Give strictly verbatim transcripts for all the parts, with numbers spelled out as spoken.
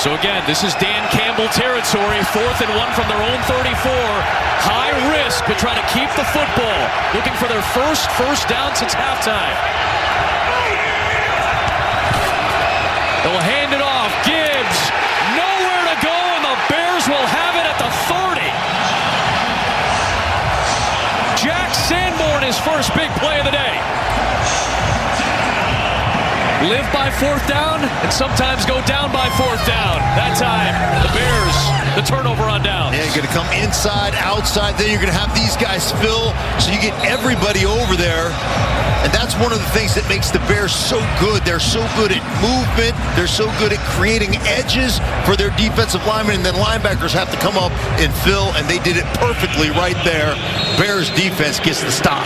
So again, this is Dan Campbell territory, fourth and one from their own thirty-four. High risk, but trying to keep the football. Looking for their first first down since halftime. They'll hand it off. Gibbs, nowhere to go, and the Bears will have it at the thirty. Jack Sanborn, his first big play of the day. Live by fourth down and sometimes go down by fourth down. That time, the Bears, the turnover on down. Yeah, you're going to come inside, outside. Then you're going to have these guys fill, so you get everybody over there. And that's one of the things that makes the Bears so good. They're so good at movement. They're so good at creating edges for their defensive linemen. And then linebackers have to come up and fill, and they did it perfectly right there. Bears defense gets the stop.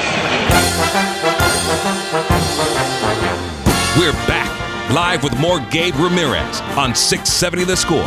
We're back, live with more Gabe Ramirez on six seventy The Score.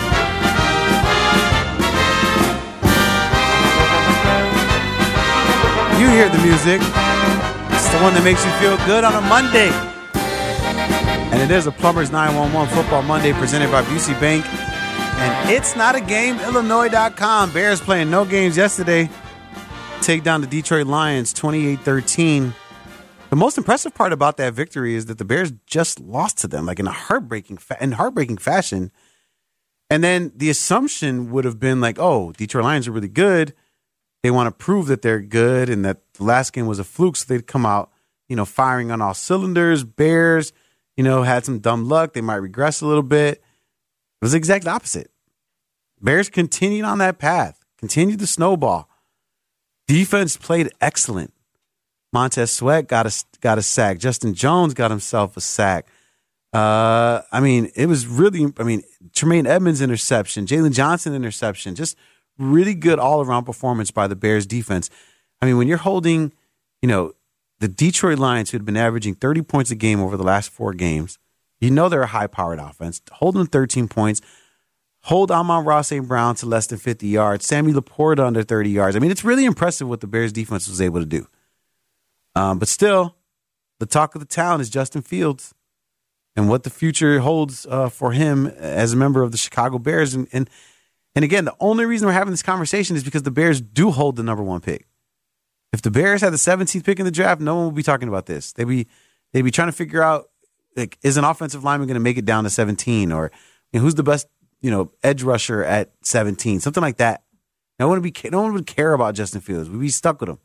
You hear the music. It's the one that makes you feel good on a Monday. And it is a Plumbers nine one one Football Monday presented by Busey Bank. And it's not a game, Illinois dot com. Bears playing no games yesterday. Take down the Detroit Lions twenty-eight thirteen. The most impressive part about that victory is that the Bears just lost to them, like in a heartbreaking fa- in heartbreaking fashion. And then the assumption would have been like, oh, Detroit Lions are really good. They want to prove that they're good and that the last game was a fluke, so they'd come out, you know, firing on all cylinders. Bears, you know, had some dumb luck. They might regress a little bit. It was the exact opposite. Bears continued on that path, continued the snowball. Defense played excellent. Montez Sweat got a, got a sack. Justin Jones got himself a sack. Uh, I mean, it was really, I mean, Tremaine Edmonds interception, Jalen Johnson interception, just really good all-around performance by the Bears defense. I mean, when you're holding, you know, the Detroit Lions, who had been averaging thirty points a game over the last four games, you know they're a high-powered offense. Hold them thirteen points. Hold Amon-Ra Saint Brown to less than fifty yards. Sammy Laporta under thirty yards. I mean, it's really impressive what the Bears defense was able to do. Um, but still, the talk of the town is Justin Fields and what the future holds uh, for him as a member of the Chicago Bears. And, and and again, the only reason we're having this conversation is because the Bears do hold the number one pick. If the Bears had the seventeenth pick in the draft, no one would be talking about this. They'd be they'd be trying to figure out, like, is an offensive lineman going to make it down to seventeen, or you know, who's the best, you know, edge rusher at seventeen, something like that. No one would be no one would care about Justin Fields. We'd be stuck with him.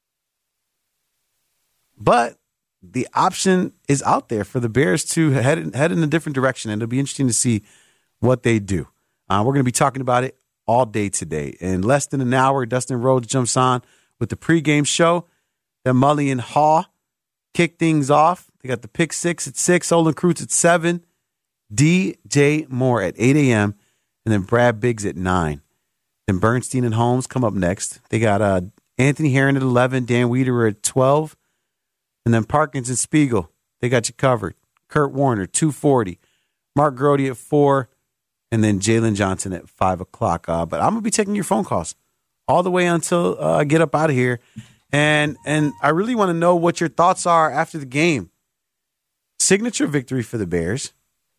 But the option is out there for the Bears to head in, head in a different direction, and it'll be interesting to see what they do. Uh, we're going to be talking about it all day today. In less than an hour, Dustin Rhodes jumps on with the pregame show. Then Mully and Haw kick things off. They got the pick six at six, Olin Kreutz at seven, D J Moore at eight a.m., and then Brad Biggs at nine. Then Bernstein and Holmes come up next. They got uh, Anthony Herron at eleven, Dan Wiederer at twelve. And then Parkins and Spiegel, they got you covered. Kurt Warner, two forty. Mark Grody at four. And then Jalen Johnson at five o'clock. Uh, but I'm going to be taking your phone calls all the way until uh, I get up out of here. And and I really want to know what your thoughts are after the game. Signature victory for the Bears.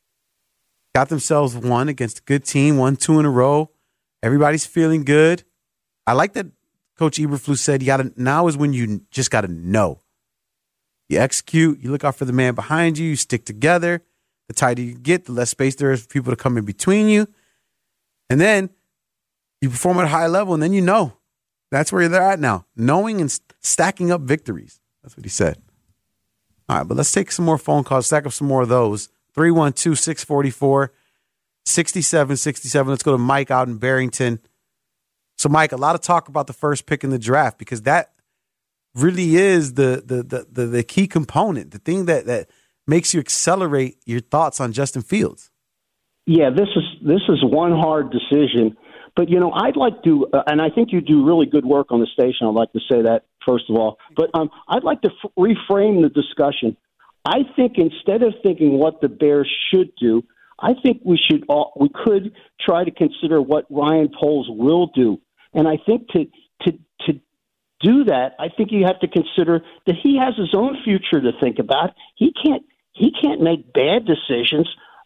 Got themselves one against a good team, won two in a row. Everybody's feeling good. I like that Coach Eberflus said, you gotta, now is when you just got to know. You execute, you look out for the man behind you, you stick together. The tighter you get, the less space there is for people to come in between you. And then you perform at a high level, and then you know. That's where they're at now, knowing and stacking up victories. That's what he said. All right, but let's take some more phone calls, stack up some more of those. three one two, six four four, six seven six seven. Let's go to Mike out in Barrington. So, Mike, a lot of talk about the first pick in the draft because that really is the the the the, the key component, the thing that, that makes you accelerate your thoughts on Justin Fields. Yeah, this is this is one hard decision. But, you know, I'd like to, uh, and I think you do really good work on the station. I'd like to say that, first of all. But um, I'd like to f- reframe the discussion. I think instead of thinking what the Bears should do, I think we should all, we could try to consider what Ryan Poles will do. And I think to to to do that, I think you have to consider that he has his own future to think about. He can't he can't make bad decisions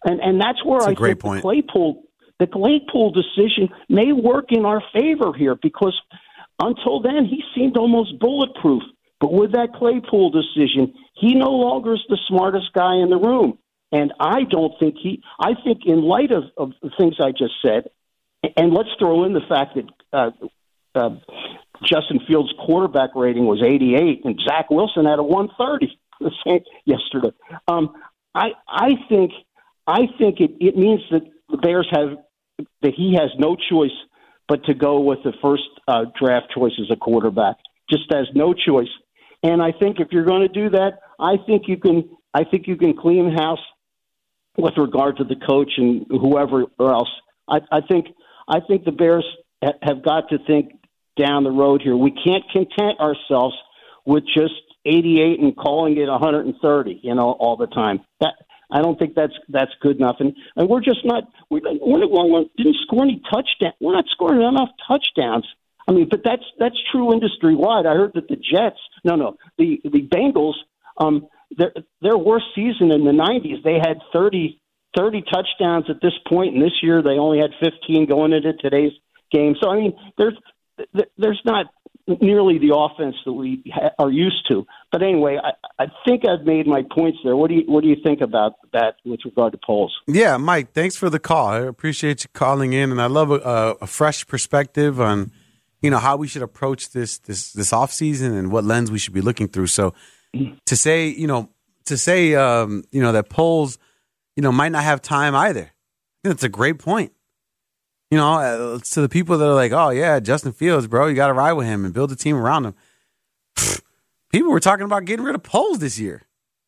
And and that's where that's I a great think point. the Claypool the Claypool decision may work in our favor here, because until then he seemed almost bulletproof. But with that Claypool decision, he no longer is the smartest guy in the room. And I don't think he – I think in light of, of the things I just said, and let's throw in the fact that uh, uh, Justin Fields' quarterback rating was eighty-eight and Zach Wilson had a one thirty yesterday. Um, I I think I think it, it means that the Bears have – that he has no choice but to go with the first uh, draft choice as a quarterback. Just has no choice. And I think if you're going to do that, I think you can. I think you can clean house with regard to the coach and whoever else. I, I think. I think the Bears ha- have got to think down the road here. We can't content ourselves with just eighty-eight and calling it one hundred thirty. You know, all the time. That I don't think that's that's good enough. And, and we're just not. We we didn't score any touchdowns. We're not scoring enough touchdowns. I mean, but that's that's true industry wide. I heard that the Jets, no, no, the the Bengals, um, their their worst season in the nineties, they had thirty, thirty touchdowns at this point, and this year they only had fifteen going into today's game. So I mean, there's there's not nearly the offense that we ha- are used to. But anyway, I, I think I've made my points there. What do you what do you think about that with regard to polls? Yeah, Mike, thanks for the call. I appreciate you calling in, and I love a, a fresh perspective on, you know, how we should approach this this this offseason and what lens we should be looking through. So to say, you know, to say, um, you know, that polls, you know, might not have time either. I think that's a great point. You know, uh, to the people that are like, oh, yeah, Justin Fields, bro, you got to ride with him and build a team around him. People were talking about getting rid of Poles this year.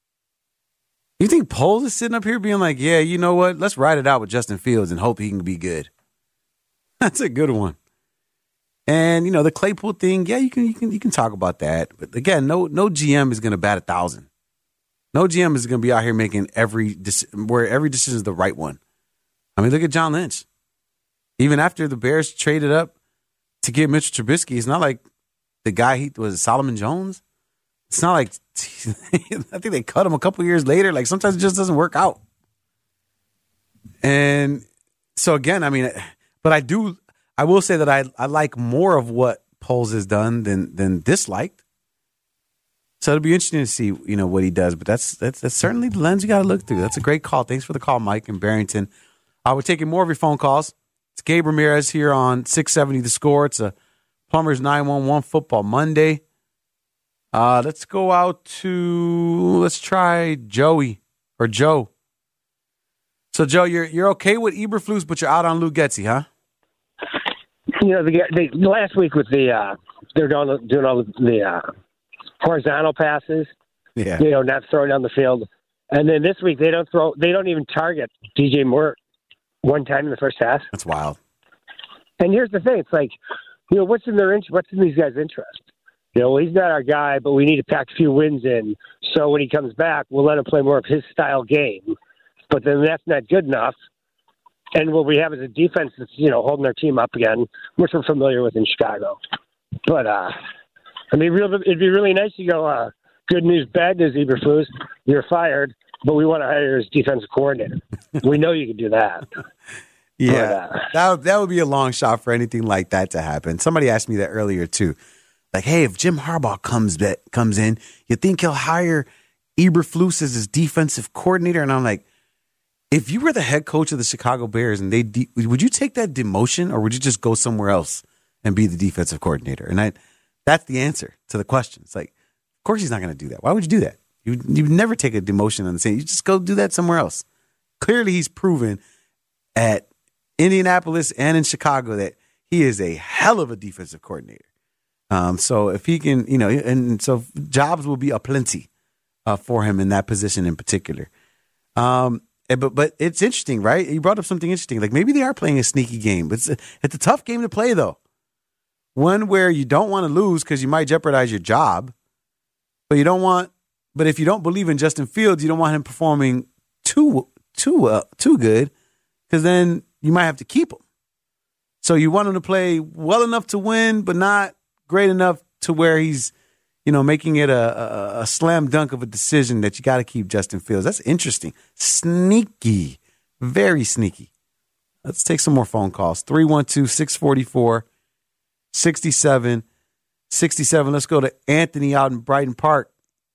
You think Poles is sitting up here being like, yeah, you know what? Let's ride it out with Justin Fields and hope he can be good. That's a good one. And, you know, the Claypool thing, yeah, you can you can you can talk about that. But again, no no G M is going to bat a thousand. No G M is going to be out here making every where every decision is the right one. I mean, look at John Lynch. Even after the Bears traded up to get Mitchell Trubisky, it's not like the guy he was Solomon Jones. It's not like I think they cut him a couple years later. Like sometimes it just doesn't work out. And so again, I mean, but I do. I will say that I, I like more of what Poles has done than than disliked. So it'll be interesting to see, you know, what he does. But that's that's, that's certainly the lens you got to look through. That's a great call. Thanks for the call, Mike in Barrington. Uh, we're taking more of your phone calls. It's Gabe Ramirez here on six seventy The Score. It's a Plumbers nine one one Football Monday. Uh, let's go out to, let's try Joey or Joe. So, Joe, you're you're okay with Eberflus, but you're out on Lou Getsy, huh? You know, the, the last week with the uh, they're doing doing all the uh, horizontal passes. Yeah. You know, not throwing down the field, and then this week they don't throw. They don't even target D J Moore one time in the first half. That's wild. And here's the thing: it's like, you know, what's in their interest? What's in these guys' interest? You know, well, he's not our guy, but we need to pack a few wins in. So when he comes back, we'll let him play more of his style game. But then that's not good enough. And what we have is a defense that's, you know, holding their team up again, which we're familiar with in Chicago. But, uh, I mean, real, it'd be really nice to go, uh, good news, bad news, Eberflus. You're fired, but we want to hire you as defensive coordinator. We know you can do that. Yeah, but, uh, that, would, that would be a long shot for anything like that to happen. Somebody asked me that earlier, too. Like, hey, if Jim Harbaugh comes comes in, you think he'll hire Eberflus as his defensive coordinator? And I'm like, if you were the head coach of the Chicago Bears, and they de- would you take that demotion, or would you just go somewhere else and be the defensive coordinator? And I, that's the answer to the question. It's like, of course he's not going to do that. Why would you do that? You you never take a demotion on the same. You just go do that somewhere else. Clearly, he's proven at Indianapolis and in Chicago that he is a hell of a defensive coordinator. Um, so if he can, you know, and so jobs will be aplenty uh, for him in that position in particular. Um, and, but but it's interesting, right? You brought up something interesting. Like maybe they are playing a sneaky game, but it's a, it's a tough game to play, though. One where you don't want to lose because you might jeopardize your job, but you don't want. But if you don't believe in Justin Fields, you don't want him performing too too uh, too good, because then you might have to keep him. So you want him to play well enough to win, but not great enough to where he's, you know, making it a, a, a slam dunk of a decision that you got to keep Justin Fields. That's interesting. Sneaky Very sneaky. Let's take some more phone calls. three one two, six four four, six seven six seven. Let's go to Anthony out in Brighton Park.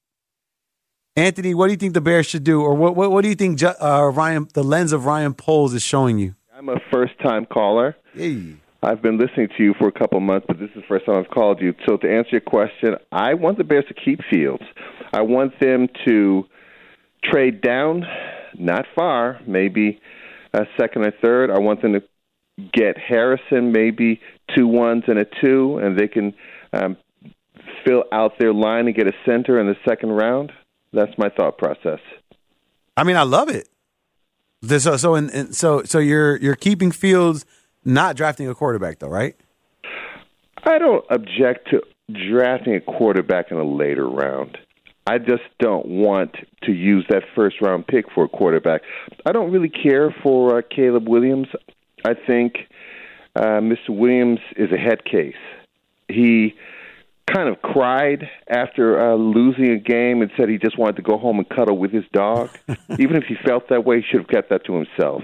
Anthony, what do you think the Bears should do? Or what what, what do you think uh, Ryan, the lens of Ryan Poles is showing you? I'm a first-time caller. Hey. I've been listening to you for a couple of months, but this is the first time I've called you. So to answer your question, I want the Bears to keep Fields. I want them to trade down, not far, maybe a second or third. I want them to get Harrison, maybe two ones and a two, and they can um, fill out their line and get a center in the second round. That's my thought process. I mean, I love it. So, so, in, in, so, so you're you're keeping Fields, not drafting a quarterback, though, right? I don't object to drafting a quarterback in a later round. I just don't want to use that first-round pick for a quarterback. I don't really care for uh, Caleb Williams. I think uh, Mister Williams is a head case. He kind of cried after uh, losing a game and said he just wanted to go home and cuddle with his dog. Even if he felt that way, he should have kept that to himself.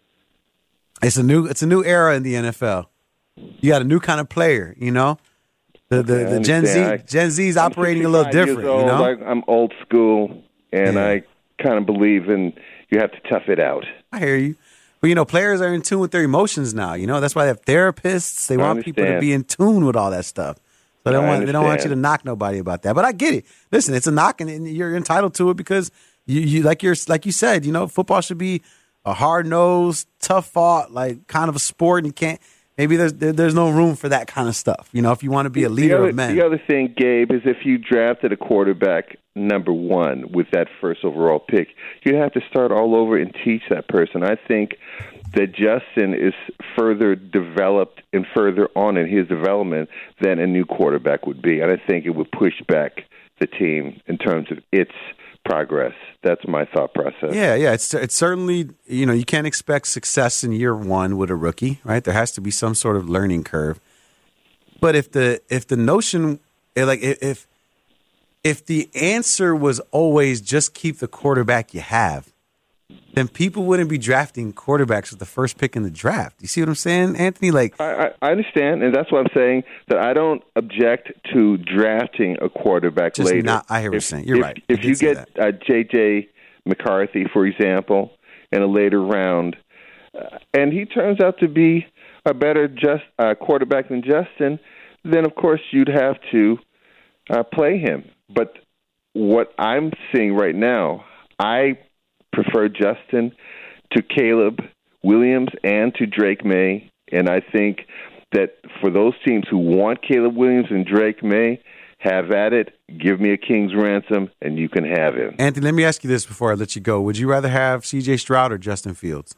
It's a new it's a new era in the N F L. You got a new kind of player, you know? The the, the Gen Z I, Gen Z's operating a little different, old, you know? Like I'm old school, and yeah. I kind of believe in you have to tough it out. I hear you. But, you know, players are in tune with their emotions now, you know? That's why they have therapists. They I want understand. people to be in tune with all that stuff. So they don't, want, they don't want you to knock nobody about that. But I get it. Listen, it's a knock, and you're entitled to it because, you, you like you're like you said, you know, football should be a hard-nosed, tough-fought, like kind of a sport, and you can't maybe there's there's no room for that kind of stuff. You know, if you want to be a leader the other, of men. The other thing, Gabe, is if you drafted a quarterback number one with that first overall pick, you'd have to start all over and teach that person. I think that Justin is further developed and further on in his development than a new quarterback would be, and I think it would push back the team in terms of its progress. That's my thought process. Yeah, yeah. It's it's certainly, you know, you can't expect success in year one with a rookie, right? There has to be some sort of learning curve. But if the if the notion, like if if the answer was always just keep the quarterback you have, then people wouldn't be drafting quarterbacks with the first pick in the draft. You see what I'm saying, Anthony? Like, I, I understand, and that's what I'm saying, that I don't object to drafting a quarterback just later. Not, I hear what you're saying. You're if, right. If you get uh, J J McCarthy, for example, in a later round, uh, and he turns out to be a better just uh, quarterback than Justin, then, of course, you'd have to uh, play him. But what I'm seeing right now, I prefer Justin to Caleb Williams and to Drake May, and I think that for those teams who want Caleb Williams and Drake May, have at it. Give me a king's ransom, and you can have him. Anthony, let me ask you this before I let you go. Would you rather have C J Stroud or Justin Fields?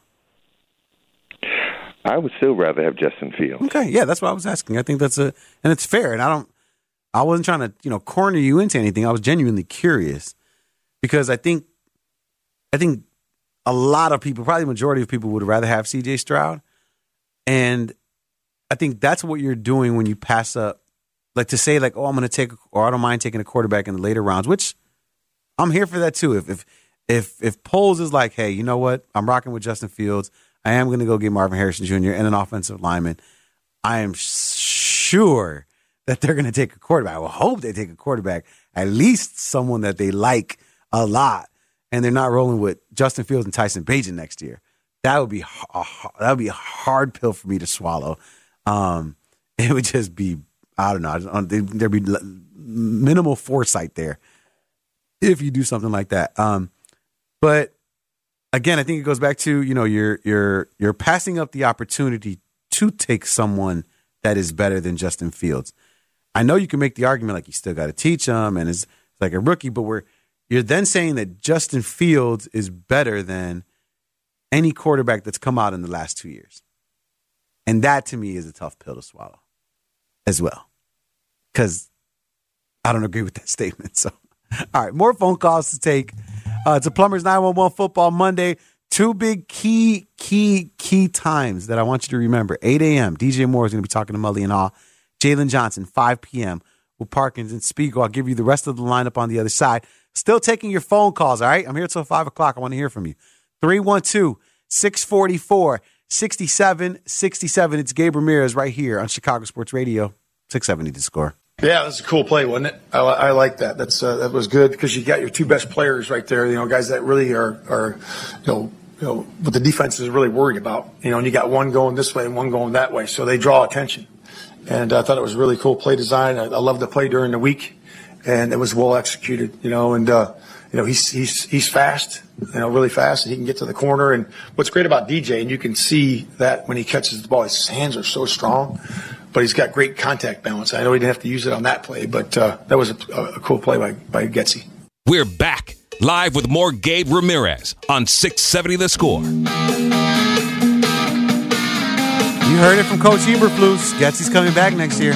I would still rather have Justin Fields. Okay, yeah, that's what I was asking. I think that's a, and it's fair. And I don't, I wasn't trying to, you know, corner you into anything. I was genuinely curious because I think, I think a lot of people, probably the majority of people, would rather have C J Stroud, and I think that's what you're doing when you pass up, like to say like, oh, I'm going to take, or I don't mind taking a quarterback in the later rounds, which I'm here for that too. If if if if Poles is like, hey, you know what, I'm rocking with Justin Fields. I am going to go get Marvin Harrison Junior and an offensive lineman. I am sure that they're going to take a quarterback. I will hope they take a quarterback, at least someone that they like a lot, and they're not rolling with Justin Fields and Tyson Bagent next year. That would be a, that would be a hard pill for me to swallow. Um, it would just be, I don't know, there'd be minimal foresight there if you do something like that. Um, but again, I think it goes back to, you know, you're you're you're passing up the opportunity to take someone that is better than Justin Fields. I know you can make the argument like you still got to teach him and it's like a rookie, but we're you're then saying that Justin Fields is better than any quarterback that's come out in the last two years. And that, to me, is a tough pill to swallow as well. Because I don't agree with that statement. So, all right, more phone calls to take. Uh, it's a Plumbers nine one one Football Monday. Two big key, key, key times that I want you to remember. eight a.m., D J Moore is going to be talking to Mully and Hall. Jalen Johnson, five p.m. with Parkins and Spiegel. I'll give you the rest of the lineup on the other side. Still taking your phone calls, all right? I'm here till five o'clock. I want to hear from you. three one two, six forty-four, sixty-seven sixty-seven. It's Gabe Ramirez right here on Chicago Sports Radio, six seventy The Score. Yeah, that's a cool play, wasn't it? I, I like that. That's uh, that was good because you got your two best players right there. You know, guys that really are are you know you know what the defense is really worried about. You know, and you got one going this way and one going that way, so they draw attention. And I thought it was really cool play design. I, I loved the play during the week, and it was well executed. You know, and uh, you know he's he's he's fast. You know, really fast, and he can get to the corner. And what's great about D J, and you can see that when he catches the ball, his hands are so strong. But he's got great contact balance. I know he didn't have to use it on that play, but uh, that was a, a cool play by, by Getsy. We're back live with more Gabe Ramirez on six seventy The Score. You heard it from Coach Eberflus. Getsy's coming back next year.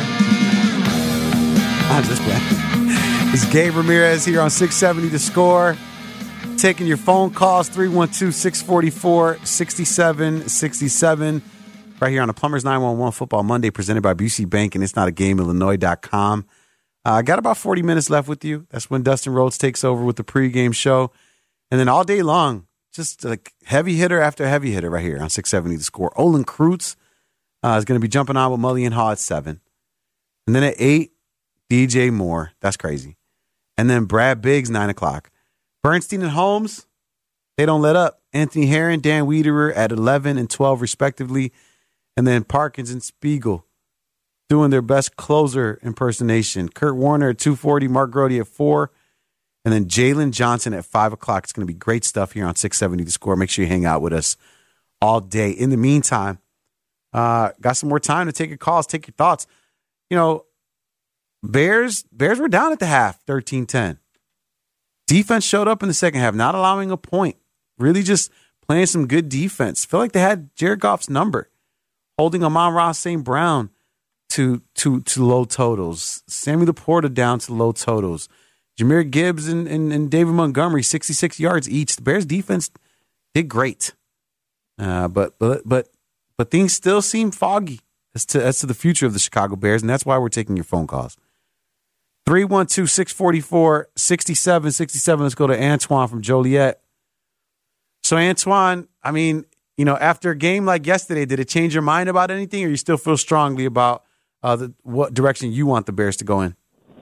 I'm just playing. It's Gabe Ramirez here on six seventy The Score. Taking your phone calls, three one two, six four four, six seven six seven. Right here on the Plumbers nine one one Football Monday presented by Busey Bank and it's not a game illinois dot com. I uh, got about forty minutes left with you. That's when Dustin Rhodes takes over with the pregame show. And then all day long, just like heavy hitter after heavy hitter right here on six seventy The Score. Olin Kreutz uh, is going to be jumping on with Mully and Haw at seven. And then at eight, D J Moore. That's crazy. And then Brad Biggs, nine o'clock. Bernstein and Holmes, they don't let up. Anthony Herron, Dan Wiederer at eleven and twelve respectively. And then Parkins and Spiegel doing their best closer impersonation. Kurt Warner at two forty, Mark Grody at four, and then Jalen Johnson at five o'clock. It's going to be great stuff here on six seventy The Score. Make sure you hang out with us all day. In the meantime, uh, got some more time to take your calls, take your thoughts. You know, Bears, Bears were down at the half, thirteen ten. Defense showed up in the second half, not allowing a point. Really just playing some good defense. Feel like they had Jared Goff's number. Holding Amon-Ra Saint Brown to to to low totals. Sammy Laporta down to low totals. Jahmyr Gibbs and, and, and David Montgomery, sixty-six yards each. The Bears defense did great. Uh, but but but but things still seem foggy as to as to the future of the Chicago Bears, and that's why we're taking your phone calls. three one two, six four four, six seven six seven. Let's go to Antoine from Joliet. So Antoine, I mean, you know, after a game like yesterday, did it change your mind about anything, or you still feel strongly about uh, the what direction you want the Bears to go in?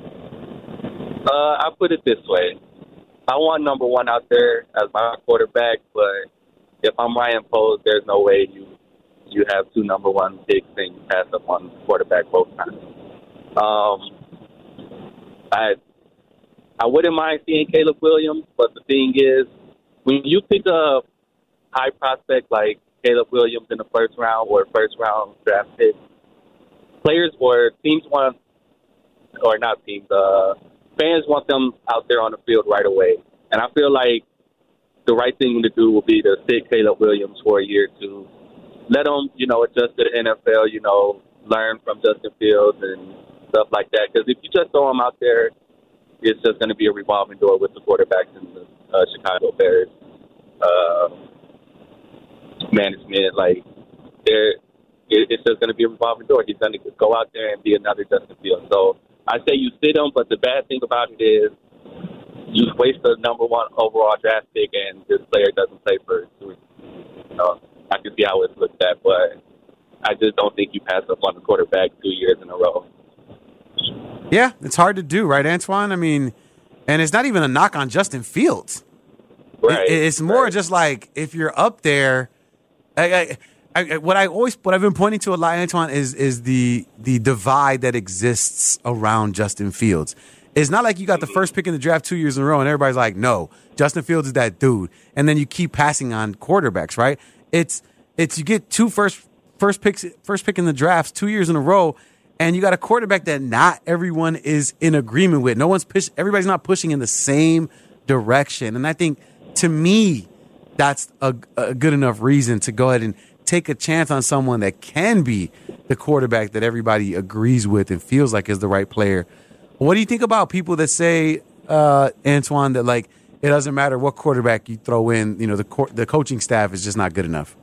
Uh, I put it this way: I want number one out there as my quarterback, but if I'm Ryan Poles, there's no way you you have two number one picks and you pass up on quarterback both times. Um, I I wouldn't mind seeing Caleb Williams, but the thing is, when you pick a high prospect like Caleb Williams in the first round or first round draft pick, players or teams want, or not teams, uh, fans want them out there on the field right away. And I feel like the right thing to do will be to sit Caleb Williams for a year or two. Let him, you know, adjust to the N F L, you know, learn from Justin Fields and stuff like that. Because if you just throw him out there, it's just going to be a revolving door with the quarterbacks in the uh, Chicago Bears. Uh, management, like, they're, it, it's just going to be a revolving door. He's going to go out there and be another Justin Fields. So I say you sit him, but the bad thing about it is you waste the number one overall draft pick and this player doesn't play for two weeks. You know, I can see how it's looked at, but I just don't think you pass up on the quarterback two years in a row. Yeah, it's hard to do, right, Antoine? I mean, and it's not even a knock on Justin Fields. Right. It, it's more right. just like if you're up there. I, I, I, what I always, what I've been pointing to a lot, Antoine, is is the the divide that exists around Justin Fields. It's not like you got the first pick in the draft two years in a row and everybody's like, no, Justin Fields is that dude, and then you keep passing on quarterbacks, right? It's it's you get two first first picks first pick in the drafts two years in a row, and you got a quarterback that not everyone is in agreement with. No one's push, everybody's not pushing in the same direction, and I think to me, that's a, a good enough reason to go ahead and take a chance on someone that can be the quarterback that everybody agrees with and feels like is the right player. What do you think about people that say, uh, Antoine, that like it doesn't matter what quarterback you throw in, you know, the co- the coaching staff is just not good enough?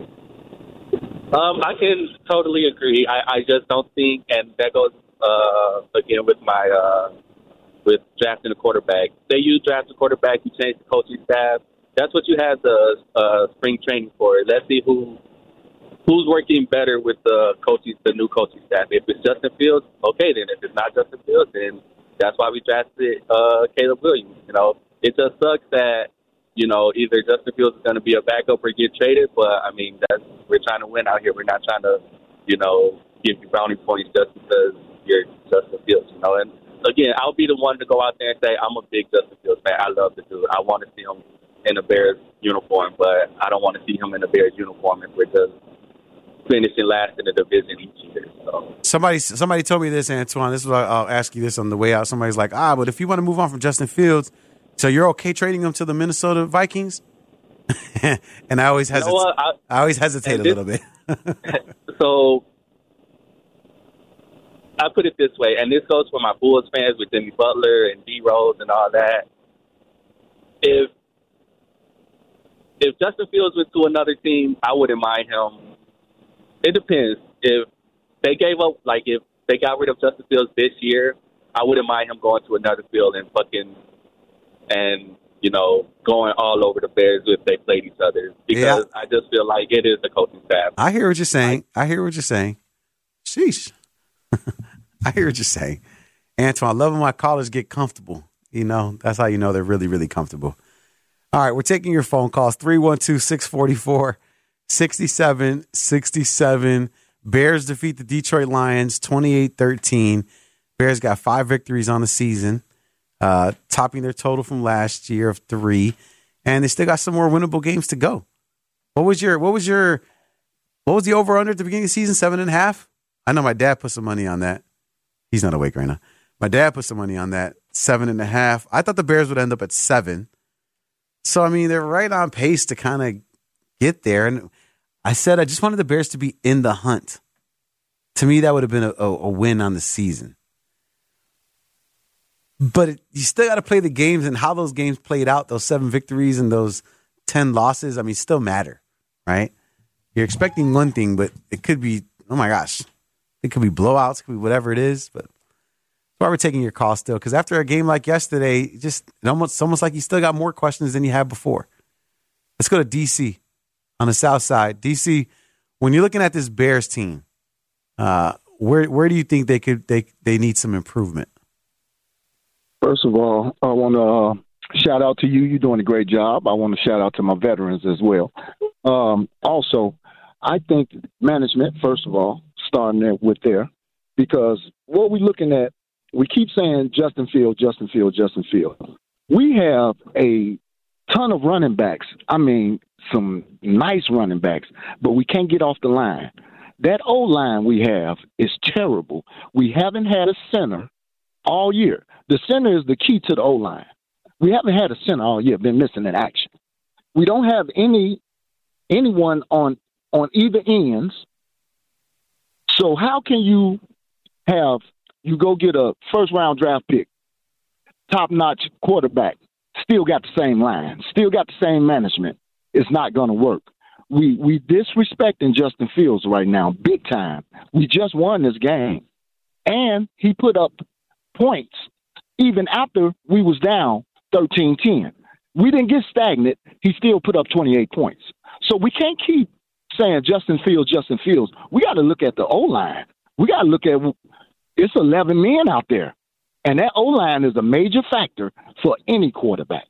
Um, I can totally agree. I, I just don't think, and that goes uh, again with my uh, with drafting a quarterback. Say you draft a quarterback, you change the coaching staff, that's what you had the uh, spring training for. Let's see who who's working better with the coaches, the new coaching staff. If it's Justin Fields, okay. Then if it's not Justin Fields, then that's why we drafted uh, Caleb Williams. You know, it just sucks that you know either Justin Fields is going to be a backup or get traded. But I mean, that's we're trying to win out here. We're not trying to, you know, give you brownie points just because you're Justin Fields. You know, and again, I'll be the one to go out there and say I'm a big Justin Fields fan. I love the dude. I want to see him in a Bears uniform, but I don't want to see him in a Bears uniform if we're just finishing last in the division each year. So. Somebody somebody told me this, Antoine. This is what I'll ask you this on the way out. Somebody's like, ah, but if you want to move on from Justin Fields, so you're okay trading him to the Minnesota Vikings? And I always hesitate. You know I, I always hesitate a this, little bit. So I put it this way, and this goes for my Bulls fans with Jimmy Butler and D Rose and all that. If if Justin Fields went to another team, I wouldn't mind him. It depends. If they gave up, like if they got rid of Justin Fields this year, I wouldn't mind him going to another field and fucking and you know going all over the Bears if they played each other. Because yeah. I just feel like it is the coaching staff. I hear what you're saying. I hear what you're saying. Sheesh. I hear what you're saying, Antoine. I love when my callers get comfortable. You know, that's how you know they're really, really comfortable. All right, we're taking your phone calls. three one two, six four four, six seven six seven. Bears defeat the Detroit Lions twenty-eight thirteen. Bears got five victories on the season, uh, topping their total from last year of three, and they still got some more winnable games to go. What was your what was your what was the over under at the beginning of the season? Seven and a half? I know my dad put some money on that. He's not awake right now. My dad put some money on that. Seven and a half. I thought the Bears would end up at seven. So, I mean, they're right on pace to kind of get there. And I said I just wanted the Bears to be in the hunt. To me, that would have been a, a, a win on the season. But it, you still got to play the games, and how those games played out, those seven victories and those ten losses, I mean, still matter, right? You're expecting one thing, but it could be, oh my gosh, it could be blowouts, it could be whatever it is. But that's why we're taking your call still, because after a game like yesterday, it just it almost it's almost like you still got more questions than you had before. Let's go to D C on the South Side. D C, when you're looking at this Bears team, uh, where where do you think they could they they need some improvement? First of all, I want to uh, shout out to you. You're doing a great job. I want to shout out to my veterans as well. Um, also, I think management, first of all, starting there with there, because what we're looking at, we keep saying Justin Fields, Justin Fields, Justin Fields. We have a ton of running backs. I mean, some nice running backs, but we can't get off the line. That O-line we have is terrible. We haven't had a center all year. The center is the key to the O-line. We haven't had a center all year, been missing in action. We don't have any anyone on on either ends. So how can you have you go get a first round draft pick, top notch quarterback, still got the same line, still got the same management? It's not going to work. We we disrespecting Justin Fields right now, big time. We just won this game, and he put up points even after we was down thirteen ten. We didn't get stagnant. He still put up twenty-eight points. So we can't keep saying Justin Fields, Justin Fields. We got to look at the O-line. We got to look at it's eleven men out there, and that O-line is a major factor for any quarterback.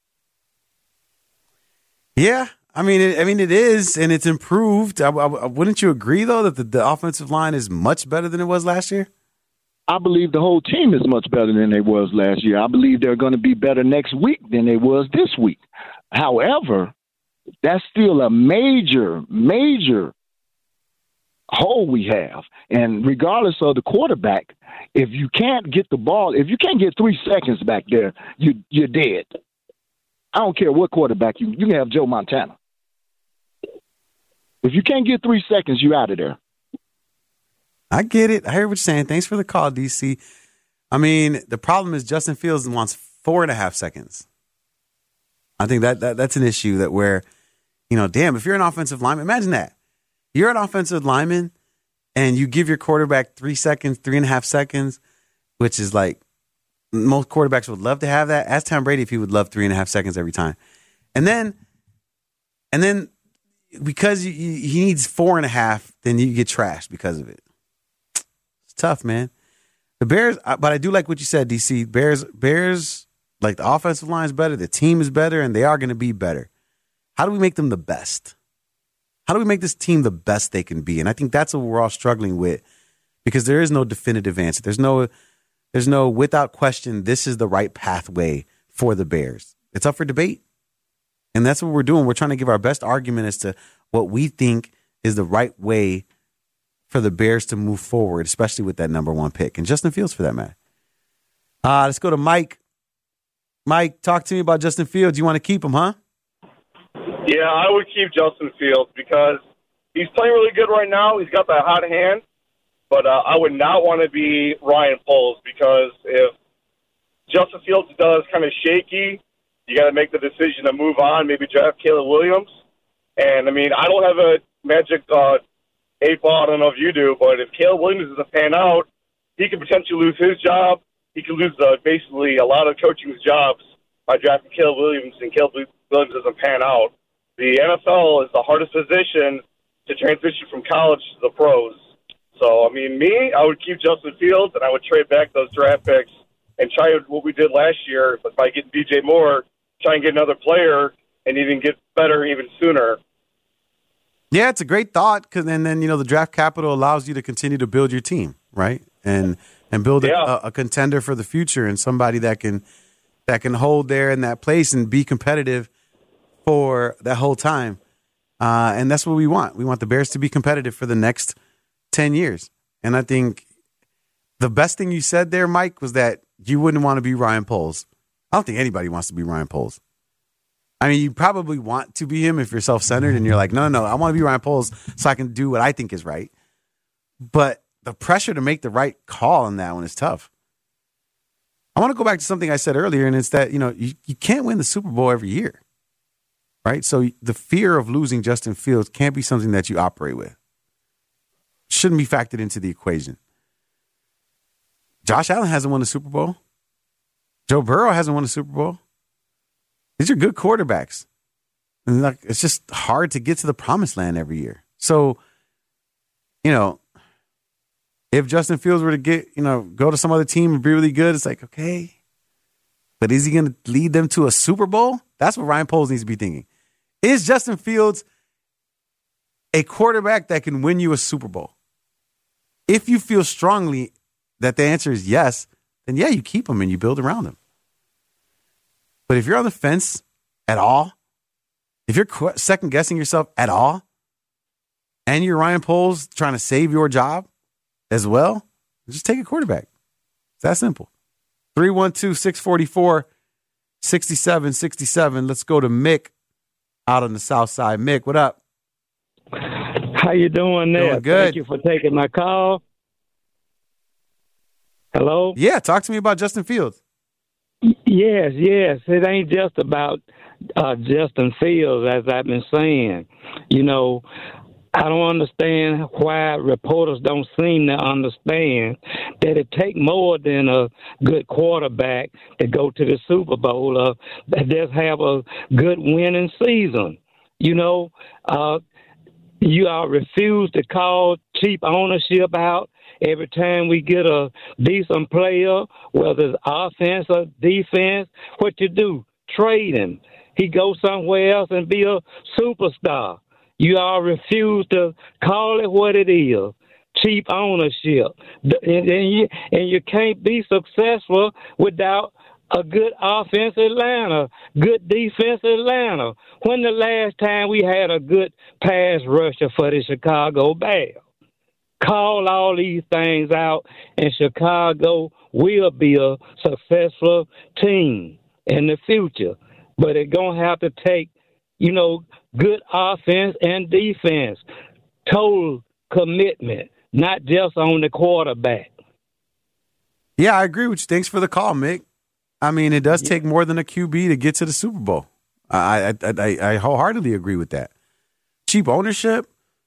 Yeah, I mean, it, I mean, it is, and it's improved. I, I, wouldn't you agree, though, that the, the offensive line is much better than it was last year? I believe the whole team is much better than they was last year. I believe they're going to be better next week than they was this week. However, that's still a major, major hole we have. And regardless of the quarterback, if you can't get the ball, if you can't get three seconds back there, you, you're dead. I don't care what quarterback you you can have Joe Montana. If you can't get three seconds, you're out of there. I get it. I hear what you're saying. Thanks for the call, D C. I mean, the problem is Justin Fields wants four and a half seconds. I think that, that that's an issue that where, you know, damn, if you're an offensive lineman, imagine that. You're an offensive lineman and you give your quarterback three seconds, three and a half seconds, which is like most quarterbacks would love to have that. Ask Tom Brady if he would love three and a half seconds every time. And then, and then because you, you, he needs four and a half, then you get trashed because of it. It's tough, man. The Bears, but I do like what you said, D C. Bears, Bears, like the offensive line is better, the team is better, and they are going to be better. How do we make them the best? How do we make this team the best they can be? And I think that's what we're all struggling with, because there is no definitive answer. There's no, there's no without question, this is the right pathway for the Bears. It's up for debate. And that's what we're doing. We're trying to give our best argument as to what we think is the right way for the Bears to move forward, especially with that number one pick. And Justin Fields, for that matter. Uh, let's go to Mike. Mike, talk to me about Justin Fields. You want to keep him, huh? Yeah, I would keep Justin Fields because he's playing really good right now. He's got that hot hand. But uh, I would not want to be Ryan Poles, because if Justin Fields does kind of shaky, you got to make the decision to move on, maybe draft Caleb Williams. And, I mean, I don't have a magic uh, eight ball. I don't know if you do, but if Caleb Williams doesn't pan out, he could potentially lose his job. He could lose uh, basically a lot of coaching jobs by drafting Caleb Williams, and Caleb Williams doesn't pan out. The N F L is the hardest position to transition from college to the pros. So, I mean, me, I would keep Justin Fields, and I would trade back those draft picks and try what we did last year by getting D J Moore, try and get another player and even get better even sooner. Yeah, it's a great thought, because then, then, you know, the draft capital allows you to continue to build your team, right? And and build yeah. a, a contender for the future, and somebody that can that can hold there in that place and be competitive for that whole time. Uh, and that's what we want. We want the Bears to be competitive for the next ten years. And I think the best thing you said there, Mike, was that you wouldn't want to be Ryan Poles. I don't think anybody wants to be Ryan Poles. I mean, you probably want to be him if you're self-centered and you're like, no, no, no, I want to be Ryan Poles so I can do what I think is right. But the pressure to make the right call on that one is tough. I want to go back to something I said earlier, and it's that, you know, you, you can't win the Super Bowl every year, right? So the fear of losing Justin Fields can't be something that you operate with. Shouldn't be factored into the equation. Josh Allen hasn't won a Super Bowl. Joe Burrow hasn't won a Super Bowl. These are good quarterbacks. And like, it's just hard to get to the promised land every year. So, you know, if Justin Fields were to get, you know, go to some other team and be really good, it's like, okay. But is he going to lead them to a Super Bowl? That's what Ryan Poles needs to be thinking. Is Justin Fields a quarterback that can win you a Super Bowl? If you feel strongly that the answer is yes, then yeah, you keep him and you build around him. But if you're on the fence at all, if you're second guessing yourself at all, and you're Ryan Poles trying to save your job as well, just take a quarterback. It's that simple. three one two, six four four, six seven six seven. Let's go to Mick out on the south side. Mick, what up? How you doing there? Doing good. Thank you for taking my call. Hello? Yeah, talk to me about Justin Fields. Yes, yes. It ain't just about uh, Justin Fields, as I've been saying. You know, I don't understand why reporters don't seem to understand that it takes more than a good quarterback to go to the Super Bowl or just have a good winning season. You know, uh, you all refuse to call cheap ownership out every time we get a decent player, whether it's offense or defense. What you do? Trade him. He goes somewhere else and be a superstar. You all refuse to call it what it is. Cheap ownership. And, and, you, and you can't be successful without a good offensive liner, good defensive liner. When the last time we had a good pass rusher for the Chicago Bears? Call all these things out, and Chicago will be a successful team in the future. But it's going to have to take, you know, good offense and defense, total commitment, not just on the quarterback. Yeah, I agree with you. Thanks for the call, Mick. I mean, it does take more than a Q B to get to the Super Bowl. I I, I, I wholeheartedly agree with that. Cheap ownership.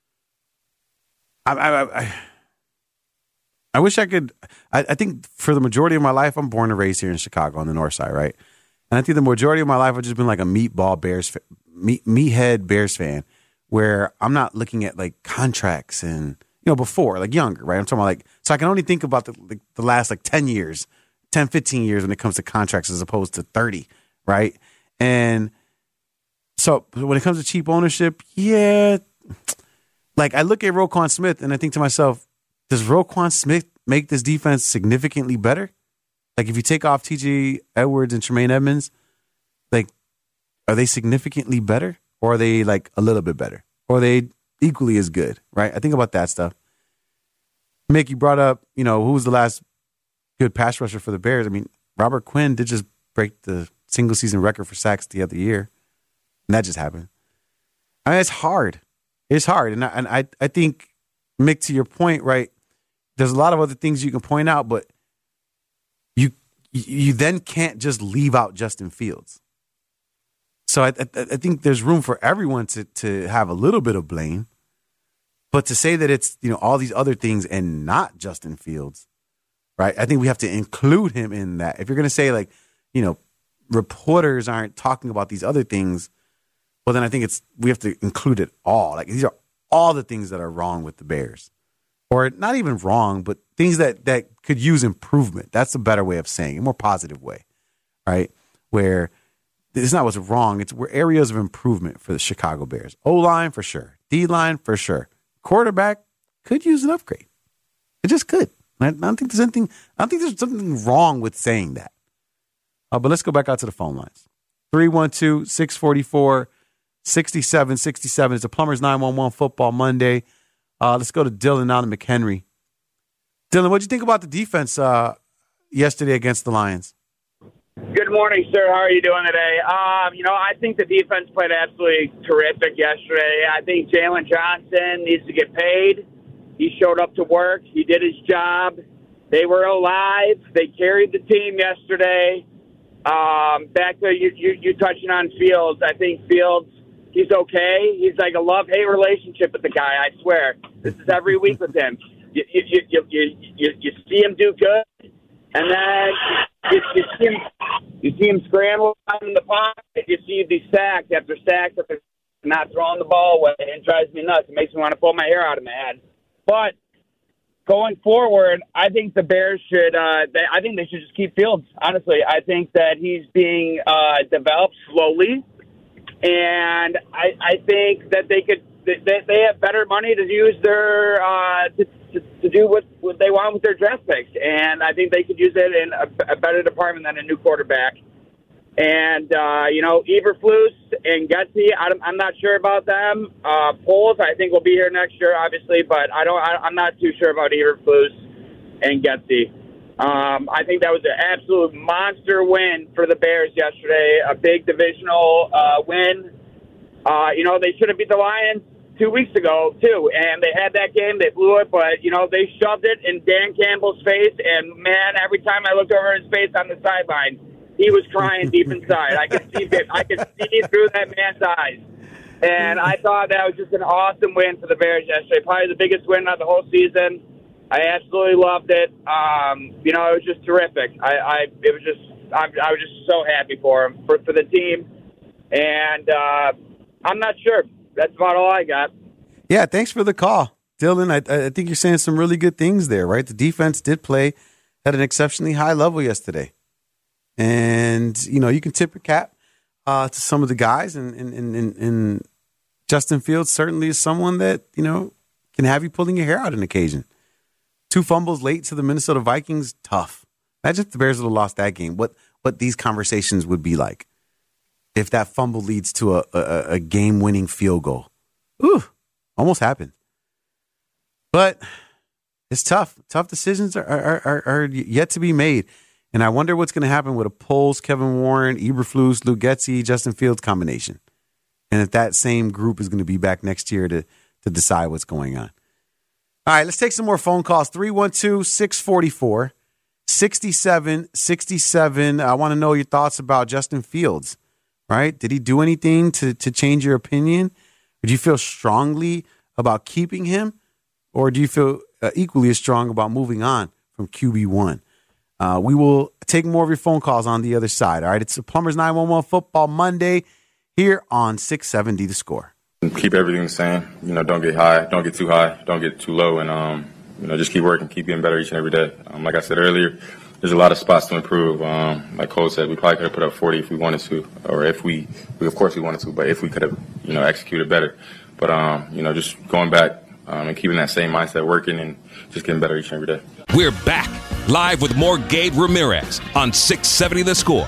I I, I, I wish I could. I, I think for the majority of my life, I'm born and raised here in Chicago on the north side, right? And I think the majority of my life I've just been like a meatball Bears, meat, meathead Bears fan, where I'm not looking at like contracts and, you know, before, like younger, right? I'm talking about like, so I can only think about the, the, the last like ten years, ten, fifteen years when it comes to contracts as opposed to thirty, right? And so when it comes to cheap ownership, yeah, like I look at Roquan Smith and I think to myself, does Roquan Smith make this defense significantly better? Like if you take off T J Edwards and Tremaine Edmonds, like are they significantly better or are they like a little bit better? Or are they equally as good, right? I think about that stuff. Mick, you brought up, you know, who was the last good pass rusher for the Bears? I mean, Robert Quinn did just break the single season record for sacks the other year. And that just happened. I mean, it's hard. It's hard. And I, and I, I think, Mick, to your point, right, there's a lot of other things you can point out, but you you then can't just leave out Justin Fields. So I, I, I think there's room for everyone to to have a little bit of blame, but to say that it's, you know, all these other things and not Justin Fields, right? I think we have to include him in that. If you're going to say like, you know, reporters aren't talking about these other things, well, then I think it's we have to include it all. Like these are all the things that are wrong with the Bears. Or not even wrong, but things that, that could use improvement. That's a better way of saying it, a more positive way, right? Where it's not what's wrong. It's we're areas of improvement for the Chicago Bears. O-line, for sure. D-line, for sure. Quarterback could use an upgrade. It just could. I don't think there's anything, I don't think there's something wrong with saying that. Uh, but let's go back out to the phone lines. three one two, six four four, six seven six seven. It's a Plumbers nine one one Football Monday. Uh, let's go to Dylan out of McHenry. Dylan, what did you think about the defense uh, yesterday against the Lions? Good morning, sir. How are you doing today? Um, you know, I think the defense played absolutely terrific yesterday. I think Jalen Johnson needs to get paid. He showed up to work. He did his job. They were alive. They carried the team yesterday. Um, back to you, you, you touching on Fields. I think Fields, he's okay. He's like a love-hate relationship with the guy, I swear. This is every week with him. You you you you, you, you see him do good, and then you, you, see him, you see him scramble in the pocket. You see these sacks after sacks after not throwing the ball away. It drives me nuts. It makes me want to pull my hair out of my head. But going forward, I think the Bears should uh, – they, I think they should just keep Fields, honestly. I think that he's being uh, developed slowly. And I, I think that they could they, they have better money to use their uh, to, to, to do what, what they want with their draft picks, and I think they could use it in a, a better department than a new quarterback. And uh, you know, Eberflus and Getsy, I'm, I'm not sure about them. Uh, Poles, I think will be here next year, obviously, but I don't. I, I'm not too sure about Eberflus and Getsy. Um, I think that was an absolute monster win for the Bears yesterday, a big divisional uh, win. Uh, you know, they should have beat the Lions two weeks ago, too, and they had that game. They blew it, but, you know, they shoved it in Dan Campbell's face, and, man, every time I looked over his face on the sideline, he was crying deep inside. I could see it. I could see through that man's eyes. And I thought that was just an awesome win for the Bears yesterday, probably the biggest win of the whole season. I absolutely loved it. Um, you know, it was just terrific. I, I it was just, I, I was just so happy for him, for, for the team. And uh, I'm not sure. That's about all I got. Yeah, thanks for the call, Dylan. I, I think you're saying some really good things there, right? The defense did play at an exceptionally high level yesterday. And, you know, you can tip your cap uh, to some of the guys. And, and, and, and Justin Fields certainly is someone that, you know, can have you pulling your hair out on occasion. Two fumbles late to the Minnesota Vikings, tough. Imagine if the Bears would have lost that game. What what these conversations would be like if that fumble leads to a, a, a game-winning field goal. Ooh, almost happened. But it's tough. Tough decisions are are, are, are yet to be made. And I wonder what's going to happen with a Poles, Kevin Warren, Eberflus, Luke Getsy, Justin Fields combination. And if that same group is going to be back next year to to decide what's going on. All right, let's take some more phone calls. three one two, six four four, six seven six seven. I want to know your thoughts about Justin Fields, right? Did he do anything to, to change your opinion? Or do you feel strongly about keeping him? Or do you feel uh, equally as strong about moving on from Q B one? Uh, we will take more of your phone calls on the other side. All right, it's a Plumbers nine one one Football Monday here on six seventy The Score. Keep everything the same. You know, don't get high, don't get too high, don't get too low, and um, you know, just keep working, keep getting better each and every day. Um, like I said earlier, there's a lot of spots to improve. Um, like Cole said, we probably could have put up forty if we wanted to, or if we, we of course we wanted to, but if we could have, you know, executed better. But um, you know, just going back um, and keeping that same mindset, working, and just getting better each and every day. We're back live with more Gabe Ramirez on six seventy The Score.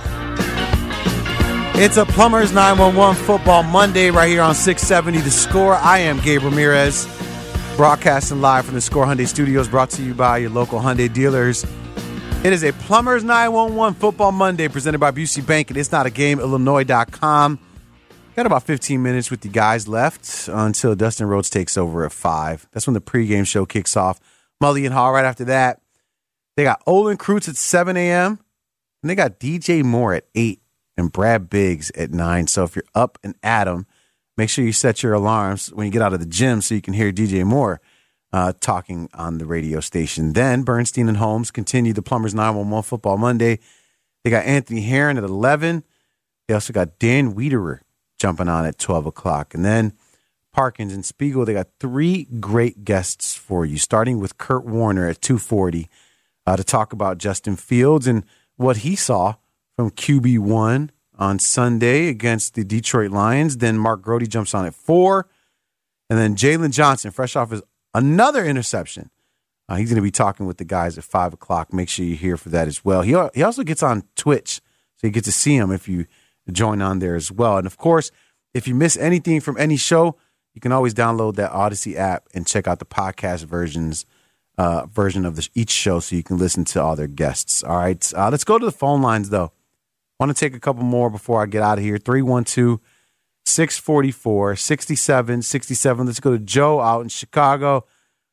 It's a Plumbers nine one one Football Monday right here on six seventy The Score. I am Gabe Ramirez, broadcasting live from the Score Hyundai Studios, brought to you by your local Hyundai dealers. It is a Plumbers nine one one Football Monday presented by Busey Bank, and it's not a game, Illinois dot com. Got about fifteen minutes with the guys left until Dustin Rhodes takes over at five. That's when the pregame show kicks off. Mully and Hall right after that. They got Olin Kreutz at seven a.m. and they got D J Moore at eight and Brad Biggs at nine. So if you're up and at 'em, make sure you set your alarms when you get out of the gym so you can hear D J Moore uh, talking on the radio station. Then Bernstein and Holmes continue the Plumbers nine one one Football Monday. They got Anthony Herron at eleven. They also got Dan Wiederer jumping on at twelve o'clock. And then Parkins and Spiegel, they got three great guests for you, starting with Kurt Warner at two forty uh, to talk about Justin Fields and what he saw from Q B one on Sunday against the Detroit Lions. Then Mark Grody jumps on at four. And then Jalen Johnson, fresh off his another interception. Uh, he's going to be talking with the guys at five o'clock. Make sure you're here for that as well. He, he also gets on Twitch, so you get to see him if you join on there as well. And, of course, if you miss anything from any show, you can always download that Odyssey app and check out the podcast versions uh, version of the, each show so you can listen to all their guests. All right, uh, let's go to the phone lines, though. I want to take a couple more before I get out of here. three one two, six four four, six seven six seven. Let's go to Joe out in Chicago.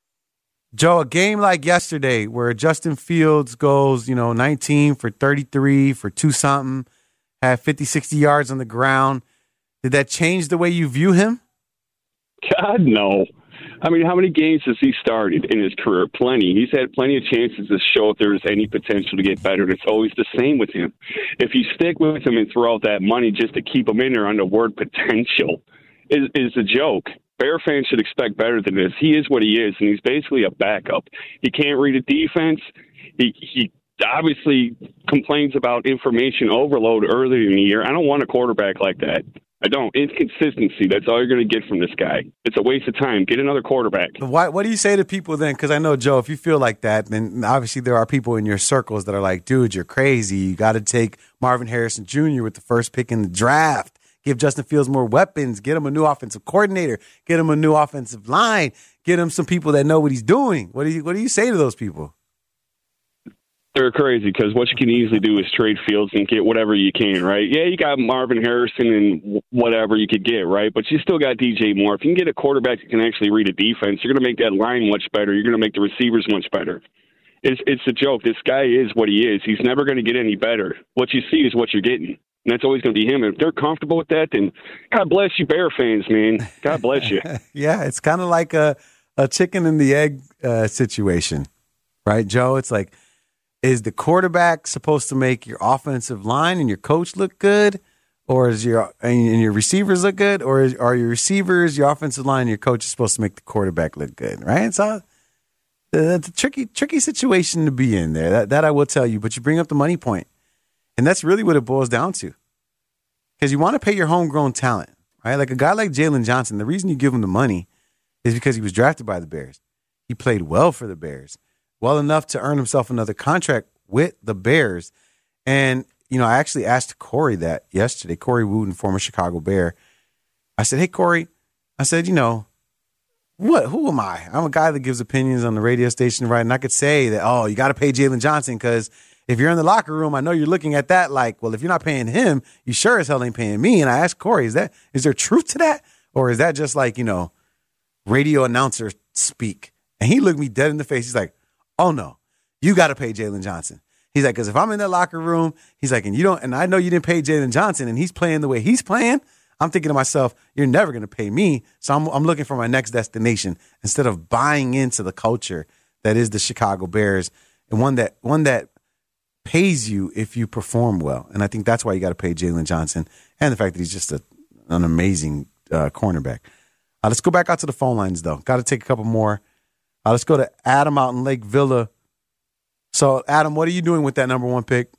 Joe, a game like yesterday where Justin Fields goes, you know, nineteen for thirty-three for two something, had fifty, sixty yards on the ground. Did that change the way you view him? God, no. I mean, how many games has he started in his career? Plenty. He's had plenty of chances to show if there's any potential to get better. And it's always the same with him. If you stick with him and throw out that money just to keep him in there on the word potential is, is a joke. Bear fans should expect better than this. He is what he is, and he's basically a backup. He can't read a defense. He he obviously complains about information overload earlier in the year. I don't want a quarterback like that. I don't. Inconsistency. That's all you're going to get from this guy. It's a waste of time. Get another quarterback. Why, what do you say to people then? Because I know, Joe, if you feel like that, then obviously there are people in your circles that are like, dude, you're crazy. You got to take Marvin Harrison Junior with the first pick in the draft. Give Justin Fields more weapons. Get him a new offensive coordinator. Get him a new offensive line. Get him some people that know what he's doing. What do you What do you say to those people? They're crazy because what you can easily do is trade Fields and get whatever you can, right? Yeah, you got Marvin Harrison and whatever you could get, right? But you still got D J Moore. If you can get a quarterback that can actually read a defense, you're going to make that line much better. You're going to make the receivers much better. It's it's a joke. This guy is what he is. He's never going to get any better. What you see is what you're getting. And that's always going to be him. And if they're comfortable with that, then God bless you, Bear fans, man. God bless you. Yeah, it's kind of like a, a chicken and the egg uh, situation, right, Joe? It's like, is the quarterback supposed to make your offensive line and your coach look good, or is your and your receivers look good, or is, are your receivers, your offensive line, and your coach is supposed to make the quarterback look good, right? So that's a tricky, tricky situation to be in there. That, that I will tell you. But you bring up the money point, and that's really what it boils down to, because you want to pay your homegrown talent, right? Like a guy like Jalen Johnson. The reason you give him the money is because he was drafted by the Bears. He played well for the Bears. Well enough to earn himself another contract with the Bears. And, you know, I actually asked Corey that yesterday, Corey Wooten, former Chicago Bear. I said, hey, Corey, I said, you know, what? Who am I? I'm a guy that gives opinions on the radio station, right? And I could say that, oh, you got to pay Jalen Johnson because if you're in the locker room, I know you're looking at that like, well, if you're not paying him, you sure as hell ain't paying me. And I asked Corey, is that is there truth to that? Or is that just like, you know, radio announcer speak? And he looked me dead in the face. He's like, oh, no, you got to pay Jalen Johnson. He's like, because if I'm in that locker room, he's like, and you don't, and I know you didn't pay Jalen Johnson, and he's playing the way he's playing, I'm thinking to myself, you're never going to pay me. So I'm, I'm looking for my next destination instead of buying into the culture that is the Chicago Bears, and one that one that pays you if you perform well. And I think that's why you got to pay Jalen Johnson, and the fact that he's just a, an amazing uh, cornerback. Uh, let's go back out to the phone lines, though. Got to take a couple more. Uh, let's go to Adam out in Lake Villa. So, Adam, what are you doing with that number one pick?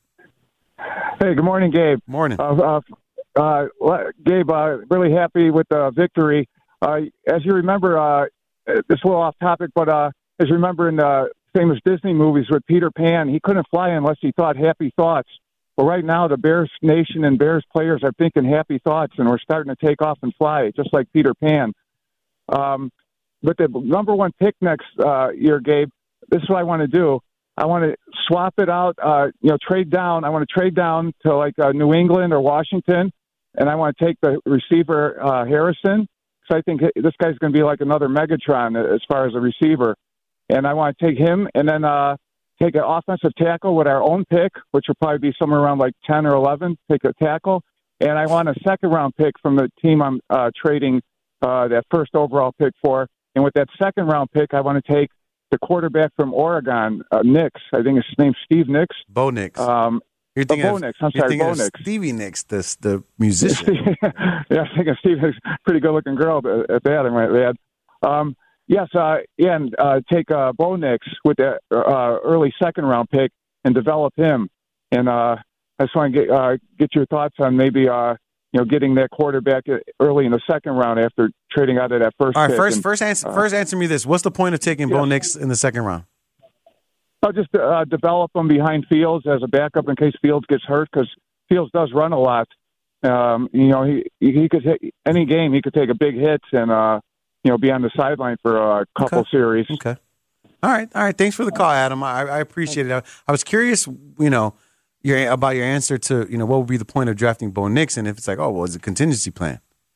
Hey, good morning, Gabe. Morning. Uh, uh, uh, Gabe, uh, really happy with the victory. Uh, as you remember, uh, it's a little off topic, but uh, as you remember in the famous Disney movies with Peter Pan, he couldn't fly unless he thought happy thoughts. But right now, the Bears nation and Bears players are thinking happy thoughts, and we're starting to take off and fly, just like Peter Pan. Um, but the number one pick next uh, year, Gabe, this is what I want to do. I want to swap it out, uh, you know, trade down. I want to trade down to like uh, New England or Washington, and I want to take the receiver uh, Harrison. So I think this guy's going to be like another Megatron as far as a receiver. And I want to take him and then uh, take an offensive tackle with our own pick, which will probably be somewhere around like ten or eleven, take a tackle. And I want a second-round pick from the team I'm uh, trading uh, that first overall pick for. And with that second-round pick, I want to take the quarterback from Oregon, uh, Nix. I think his name's Steve Nix. Bo Nix. Um, You're thinking, oh, Bo of, Nix. I'm you're sorry, thinking Bo of Nix. Stevie Nicks, this, the musician. Yeah, I think of Steve Nix. Pretty good-looking girl at that, I might add. Um, yes, uh, yeah, and uh, take uh, Bo Nix with that uh, early second-round pick and develop him. And uh, I just want to get uh, get your thoughts on maybe uh, you know getting that quarterback early in the second round after trading out of that first. All right, pick. first, and, first answer, uh, first answer me this: what's the point of taking yeah. Bo Nix in the second round? I'll just uh, develop him behind Fields as a backup in case Fields gets hurt, because Fields does run a lot. Um, you know, he he could hit any game. He could take a big hit and uh, you know be on the sideline for a couple okay. series. Okay. All right. All right. Thanks for the call, Adam. I, I appreciate it. I, I was curious, you know, your about your answer to, you know, what would be the point of drafting Bo Nix, and if it's like, oh, well, it's a contingency plan.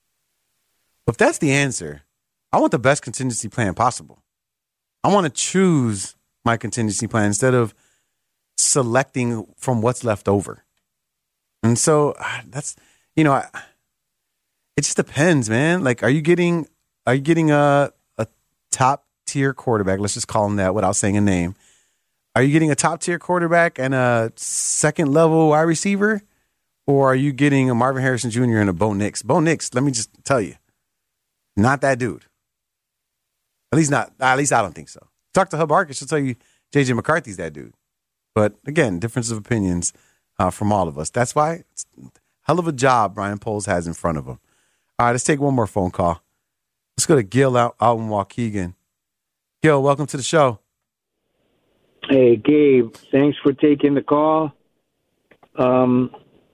But if that's the answer, I want the best contingency plan possible. I want to choose my contingency plan instead of selecting from what's left over. And so that's, you know, I, it just depends, man. Like, are you getting, are you getting a a top tier quarterback? Let's just call him that without saying a name. Are you getting a top tier quarterback and a second level wide receiver, or are you getting a Marvin Harrison Junior and a Bo Nix? Bo Nix, let me just tell you, not that dude. At least not. At least I don't think so. Talk to Hub Arkus, she'll tell you J J McCarthy's that dude. But again, difference of opinions uh, from all of us. That's why it's a hell of a job Brian Poles has in front of him. All right, let's take one more phone call. Let's go to Gil out, out in Waukegan. Gil, welcome to the show. Hey, Gabe, thanks for taking the call. Um,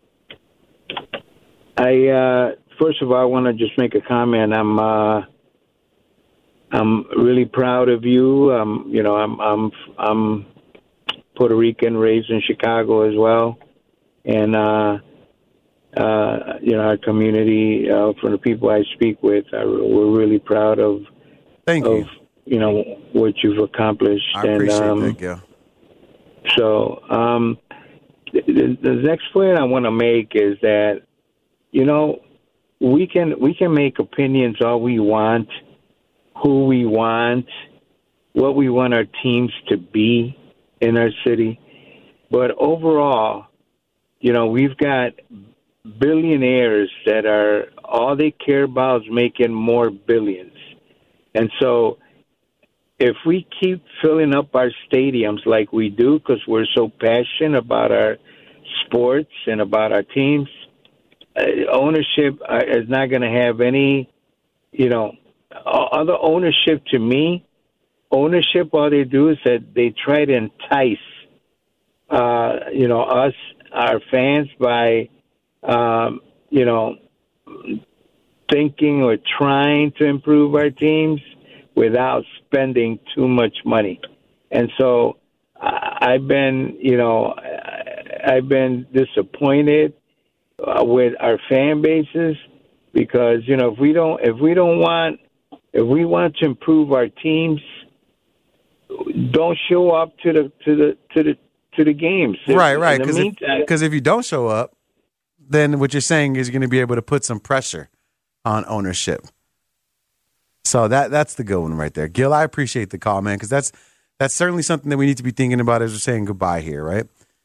I uh, first of all, I want to just make a comment. I'm uh, I'm really proud of you. Um, you know, I'm I'm I'm Puerto Rican, raised in Chicago as well, and uh, uh, you know, our community, uh, from the people I speak with, I, we're really proud of. Thank of, you. You know what you've accomplished. I appreciate and, um, that, Gil. So um, the, the next point I want to make is that, you know, we can we can make opinions all we want, who we want, what we want our teams to be in our city, but overall, you know, we've got billionaires that are all they care about is making more billions, and so. If we keep filling up our stadiums like we do because we're so passionate about our sports and about our teams, uh, ownership uh, is not going to have any, you know, other ownership to me. Ownership, all they do is that they try to entice, uh, you know, us, our fans, by, um, you know, thinking or trying to improve our teams without spending too much money. And so I've been, you know, I've been disappointed uh, with our fan bases because, you know, if we don't, if we don't want, if we want to improve our teams, don't show up to the, to the, to the, to the games. Right, right. Because if, if you don't show up, then what you're saying is you're going to be able to put some pressure on ownership. So that that's the good one right there. Gil, I appreciate the call, man, because that's that's certainly something that we need to be thinking about as we're saying goodbye here, right?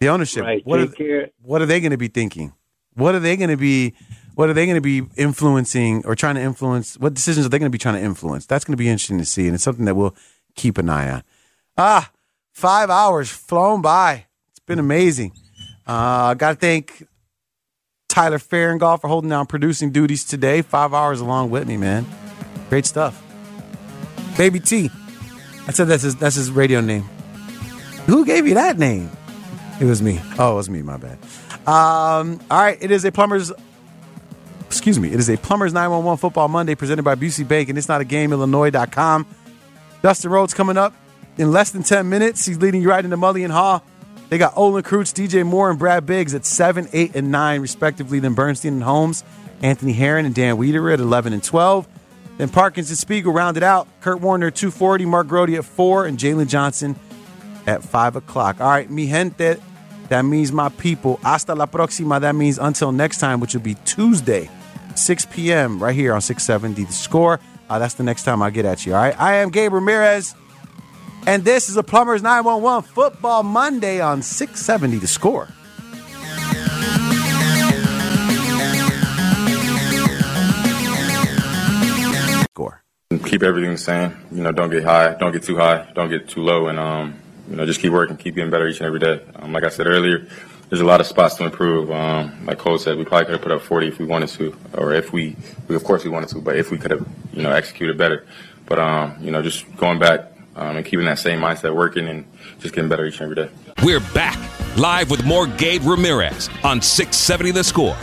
The ownership. Right. What, Take are, care. what are they going to be thinking? What are they going to be? What are they going to be influencing or trying to influence? What decisions are they going to be trying to influence? That's going to be interesting to see, and it's something that we'll keep an eye on. Ah, five hours flown by. It's been amazing. I uh, got to thank Tyler Farringall for holding down producing duties today. Five hours along with me, man. Great stuff. Baby T. I said that's his, that's his radio name. Who gave you that name? It was me. Oh, it was me. My bad. Um, all right. It is a Plumbers... Excuse me. It is a Plumbers nine one one Football Monday presented by Busey Bank, and it's not a game, Illinois dot com. Dustin Rhodes coming up in less than ten minutes. He's leading you right into Mully and Haw. They got Olin Kreutz, D J Moore, and Brad Biggs at seven, eight, and nine, respectively. Then Bernstein and Holmes, Anthony Herron, and Dan Wiederer at eleven and twelve. Then Parkins and Spiegel rounded out. Kurt Warner at two forty, Mark Grody at four, and Jalen Johnson at five o'clock. All right, mi gente, that means my people. Hasta la próxima, that means until next time, which will be Tuesday, six p.m. right here on six seventy The Score. Uh, that's the next time I'll get at you, all right? I am Gabe Ramirez, and this is a Plumbers nine one one Football Monday on six seventy The Score. Score. Keep everything the same. You know, don't get high, don't get too high, don't get too low, and um, you know, just keep working, keep getting better each and every day. Um, like I said earlier, there's a lot of spots to improve. Um, like Cole said, we probably could have put up forty if we wanted to, or if we, we of course we wanted to, but if we could have, you know, executed better. But um, you know, just going back um, and keeping that same mindset, working and just getting better each and every day. We're back live with more Gabe Ramirez on six seventy The Score.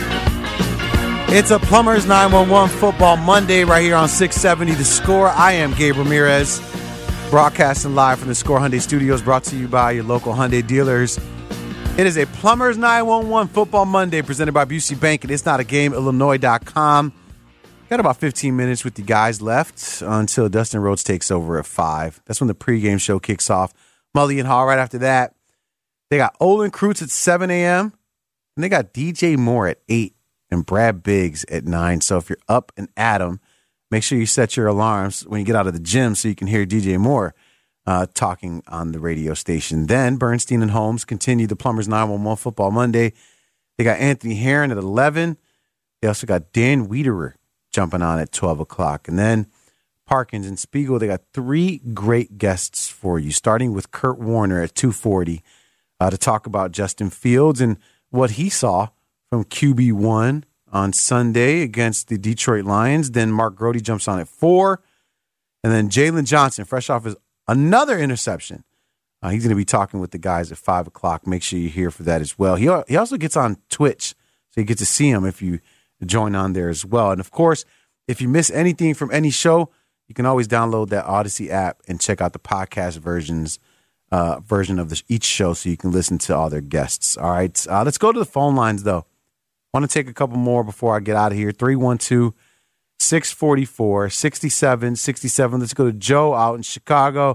It's a Plumbers nine one one Football Monday right here on six seventy The Score. I am Gabe Ramirez, broadcasting live from the Score Hyundai Studios, brought to you by your local Hyundai dealers. It is a Plumbers nine one one Football Monday presented by Busey Bank, and it's not a game, Illinois dot com. Got about fifteen minutes with the guys left until Dustin Rhodes takes over at five. That's when the pregame show kicks off. Mully and Haw right after that. They got Olin Kreutz at seven a.m., and they got D J Moore at eight and Brad Biggs at nine. So if you're up and at 'em, make sure you set your alarms when you get out of the gym so you can hear D J Moore Uh, talking on the radio station. Then Bernstein and Holmes continue the Plumbers nine one one Football Monday. They got Anthony Herron at eleven. They also got Dan Wiederer jumping on at twelve o'clock. And then Parkins and Spiegel, they got three great guests for you, starting with Kurt Warner at two forty uh, to talk about Justin Fields and what he saw from Q B one on Sunday against the Detroit Lions. Then Mark Grody jumps on at four. And then Jalen Johnson, fresh off his another interception. Uh, he's going to be talking with the guys at five o'clock. Make sure you're here for that as well. He, he also gets on Twitch, so you get to see him if you join on there as well. And, of course, if you miss anything from any show, you can always download that Odyssey app and check out the podcast versions uh, version of the, each show so you can listen to all their guests. All right, uh, let's go to the phone lines, though. I want to take a couple more before I get out of here. three one two, six four four, six seven six seven. Let's go to Joe out in Chicago.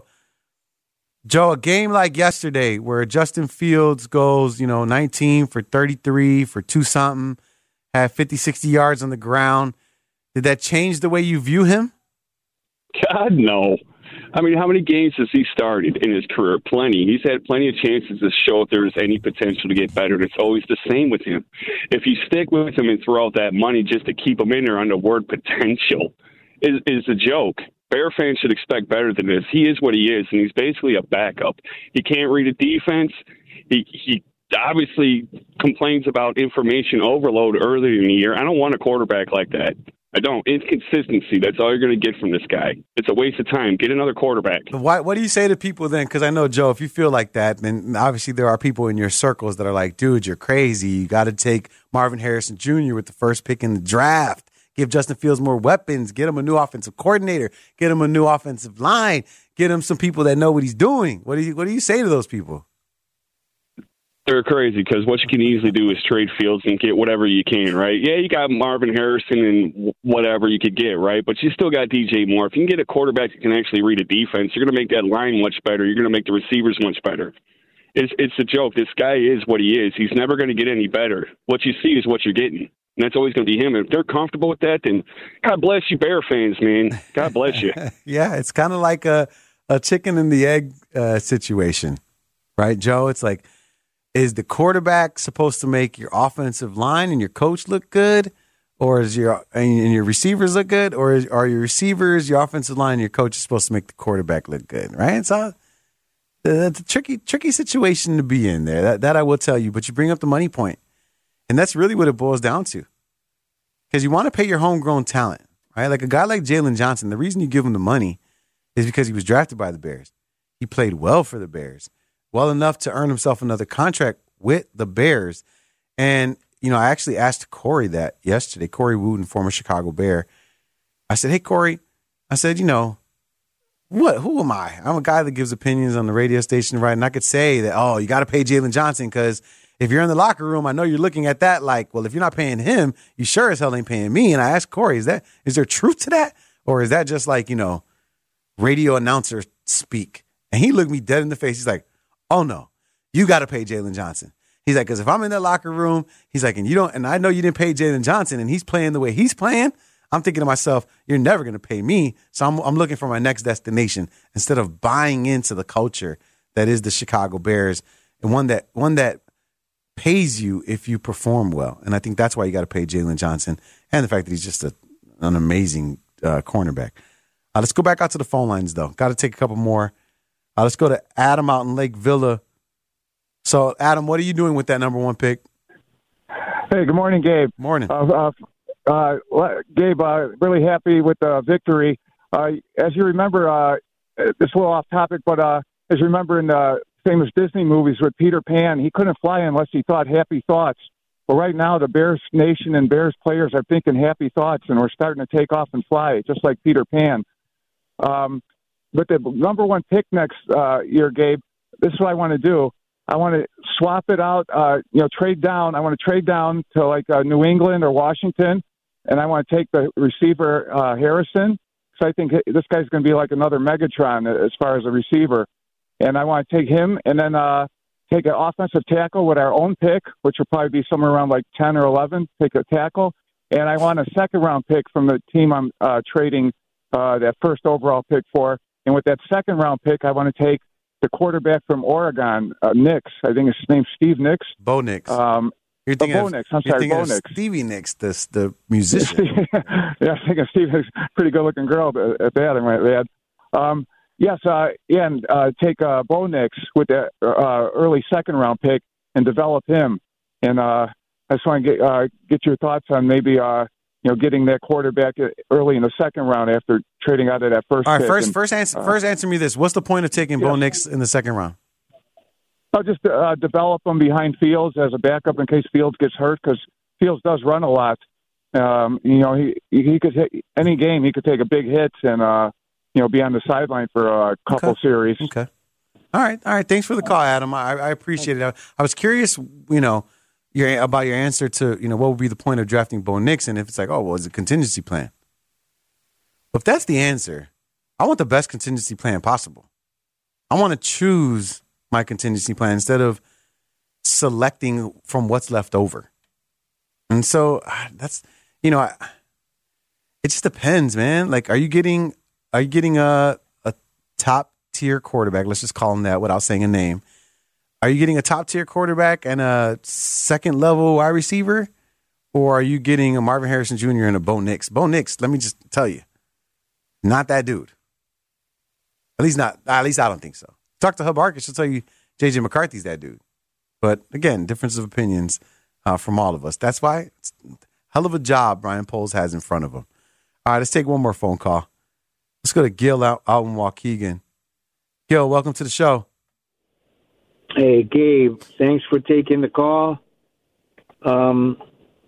Joe, a game like yesterday where Justin Fields goes, you know, nineteen for thirty-three for two something, had fifty, sixty yards on the ground. Did that change the way you view him? God, no. I mean, how many games has he started in his career? Plenty. He's had plenty of chances to show if there's any potential to get better. And it's always the same with him. If you stick with him and throw out that money just to keep him in there on the word potential is, is a joke. Bear fans should expect better than this. He is what he is, and he's basically a backup. He can't read a defense. He, he obviously complains about information overload earlier in the year. I don't want a quarterback like that. I don't. Inconsistency. That's all you're going to get from this guy. It's a waste of time. Get another quarterback. Why, what do you say to people then? Because I know, Joe, if you feel like that, then obviously there are people in your circles that are like, dude, you're crazy. You got to take Marvin Harrison Junior with the first pick in the draft. Give Justin Fields more weapons. Get him a new offensive coordinator. Get him a new offensive line. Get him some people that know what he's doing. What do you What do you say to those people? They're crazy because what you can easily do is trade Fields and get whatever you can, right? Yeah, you got Marvin Harrison and whatever you could get, right? But you still got D J Moore. If you can get a quarterback that can actually read a defense, you're going to make that line much better. You're going to make the receivers much better. It's it's a joke. This guy is what he is. He's never going to get any better. What you see is what you're getting. And that's always going to be him. If they're comfortable with that, then God bless you, Bear fans, man. God bless you. Yeah, it's kind of like a, a chicken and the egg uh, situation, right, Joe? It's like, is the quarterback supposed to make your offensive line and your coach look good, or is your and your receivers look good, or is, are your receivers, your offensive line, and your coach is supposed to make the quarterback look good, right? So that's a tricky, tricky situation to be in there. That that I will tell you. But you bring up the money point, and that's really what it boils down to, because you want to pay your homegrown talent, right? Like a guy like Jalen Johnson. The reason you give him the money is because he was drafted by the Bears. He played well for the Bears, well enough to earn himself another contract with the Bears. And, you know, I actually asked Corey that yesterday, Corey Wooten, former Chicago Bear. I said, hey, Corey, I said, you know, what? Who am I? I'm a guy that gives opinions on the radio station, right? And I could say that, oh, you got to pay Jalen Johnson because if you're in the locker room, I know you're looking at that like, well, if you're not paying him, you sure as hell ain't paying me. And I asked Corey, is that is there truth to that? Or is that just like, you know, radio announcer speak? And he looked me dead in the face. He's like, oh, no, you got to pay Jalen Johnson. He's like, because if I'm in that locker room, he's like, and you don't, and I know you didn't pay Jalen Johnson, and he's playing the way he's playing, I'm thinking to myself, you're never going to pay me. So I'm, I'm looking for my next destination instead of buying into the culture that is the Chicago Bears, and one that one that pays you if you perform well. And I think that's why you got to pay Jalen Johnson, and the fact that he's just a, an amazing uh, cornerback. Uh, let's go back out to the phone lines, though. Got to take a couple more. Uh, let's go to Adam out in Lake Villa. So, Adam, what are you doing with that number one pick? Hey, good morning, Gabe. Morning. Uh, uh, uh, Gabe, uh, really happy with the victory. Uh, as you remember, uh, this is a little off topic, but uh, as you remember in the famous Disney movies with Peter Pan, he couldn't fly unless he thought happy thoughts. But right now, the Bears Nation and Bears players are thinking happy thoughts, and we're starting to take off and fly, just like Peter Pan. Um, but the number one pick next uh, year, Gabe, this is what I want to do. I want to swap it out, uh, you know, trade down. I want to trade down to like uh, New England or Washington, and I want to take the receiver uh, Harrison, because I think this guy's going to be like another Megatron as far as a receiver. And I want to take him and then uh, take an offensive tackle with our own pick, which will probably be somewhere around like ten or eleven, take a tackle. And I want a second-round pick from the team I'm uh, trading uh, that first overall pick for. And with that second-round pick, I want to take the quarterback from Oregon, uh, Nix. I think his name's Steve Nix. Bo Nix. Um, you're thinking oh, Bo of, Nix. I'm you're sorry, Bo of Nix. Stevie Nicks, this, the musician. Yeah, I think of Steve Nix. Pretty good-looking girl at that, I might add. Um, yes, uh, and uh, take uh, Bo Nix with the uh, early second-round pick and develop him. And uh, I just want to get uh, get your thoughts on maybe uh, you know getting that quarterback early in the second round after trading out of that first. All right, pick. first, and, first answer, uh, first answer me this: what's the point of taking yeah. Bo Nix in the second round? I'll just uh, develop him behind Fields as a backup in case Fields gets hurt, because Fields does run a lot. Um, you know, he he could hit any game. He could take a big hit and uh, you know be on the sideline for a couple okay. series. Okay. All right. All right. Thanks for the call, Adam. I, I appreciate it. I was curious, you know, your about your answer to, you know, what would be the point of drafting Bo Nix, and if it's like, oh, well, it's a contingency plan. But if that's the answer, I want the best contingency plan possible. I want to choose my contingency plan instead of selecting from what's left over. And so that's, you know, I, it just depends, man. Like, are you getting, are you getting a a top tier quarterback? Let's just call him that without saying a name. Are you getting a top tier quarterback and a second level wide receiver, or are you getting a Marvin Harrison Junior and a Bo Nix? Bo Nix, let me just tell you, not that dude. At least not. At least I don't think so. Talk to Hub Arkus, she'll tell you J J McCarthy's that dude. But again, difference of opinions uh, from all of us. That's why it's a hell of a job Brian Poles has in front of him. All right, let's take one more phone call. Let's go to Gil out, out in Waukegan. Gil, welcome to the show. Hey, Gabe, thanks for taking the call. Um,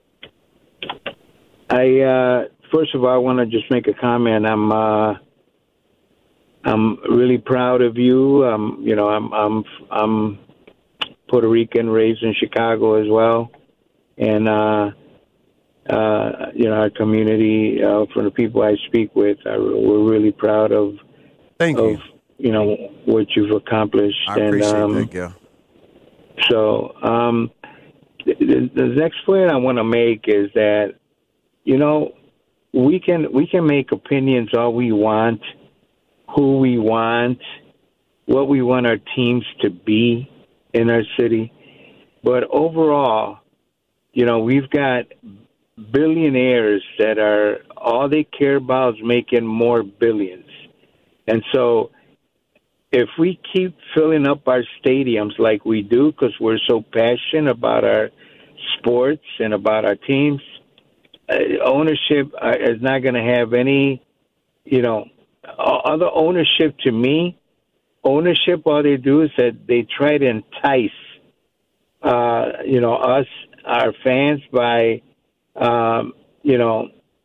I uh, first of all, I want to just make a comment. I'm uh, I'm really proud of you. Um, you know, I'm I'm I'm Puerto Rican, raised in Chicago as well, and uh, uh, you know, our community, uh, from the people I speak with, I, we're really proud of. Thank of, you. You know what you've accomplished. I appreciate and, um, that, Gil. So um, the, the next point I want to make is that, you know, we can we can make opinions all we want, who we want, what we want our teams to be in our city. But overall, you know, we've got billionaires that are all they care about is making more billions. And so if we keep filling up our stadiums like we do because we're so passionate about our sports and about our teams, uh, ownership uh, is not going to have any, you know, other ownership to me. Ownership, all they do is that they try to entice, uh, you know, us, our fans by, um, you know,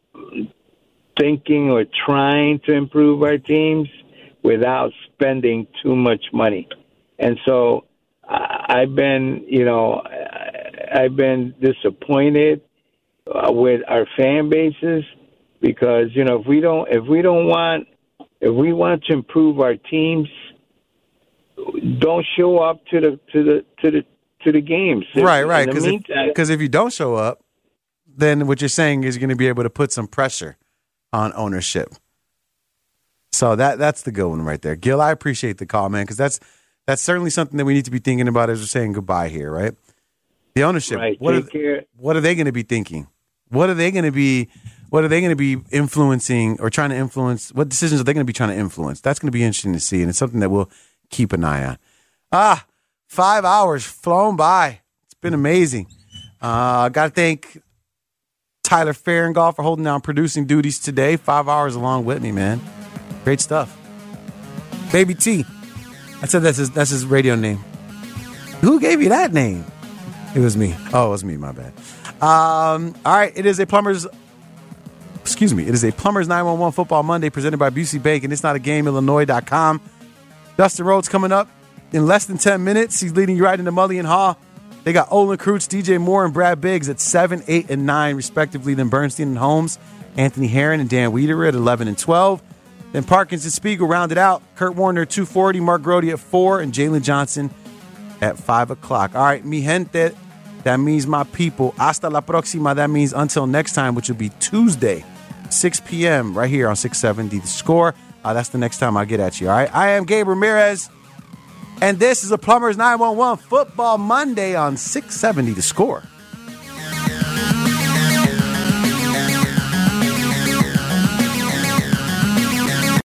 thinking or trying to improve our teams without spending too much money. And so I've been, you know, I've been disappointed uh, with our fan bases because, you know, if we don't, if we don't want, if we want to improve our teams, don't show up to the to the to the to the games. Right, right. Because if, because if you don't show up, then what you're saying is you're going to be able to put some pressure on ownership. So that that's the good one right there. Gil, I appreciate the call, man, because that's that's certainly something that we need to be thinking about as we're saying goodbye here, right? The ownership. Right. What, Take are, care. what are they going to be thinking? What are they going to be? What are they going to be influencing or trying to influence? What decisions are they going to be trying to influence? That's going to be interesting to see, and it's something that we'll keep an eye on. Ah, five hours flown by. It's been amazing. I uh, got to thank Tyler Farringall for holding down producing duties today. Five hours along with me, man. Great stuff. Baby T. I said that's his, that's his radio name. Who gave you that name? It was me. Oh, it was me. My bad. Um, all right. It is a Plumbers. Excuse me. It is a Plumbers nine one one Football Monday presented by Busey Bank, and it's not a game. Illinois dot com. Dustin Rhodes coming up in less than ten minutes. He's leading you right into Mullion Hall. They got Olin Kreutz, D J Moore, and Brad Biggs at seven, eight, and nine, respectively. Then Bernstein and Holmes, Anthony Herron, and Dan Wiederer at eleven and twelve. Then Parkins and Spiegel rounded out. Kurt Warner at two forty, Mark Grody at four, and Jalen Johnson at five o'clock. All right, mi gente, that means my people. Hasta la próxima, that means until next time, which will be Tuesday, six p.m., right here on six seventy The Score. Uh, that's the next time I get at you, all right? I am Gabe Ramirez, and this is a Plumbers nine one one Football Monday on six seventy The Score.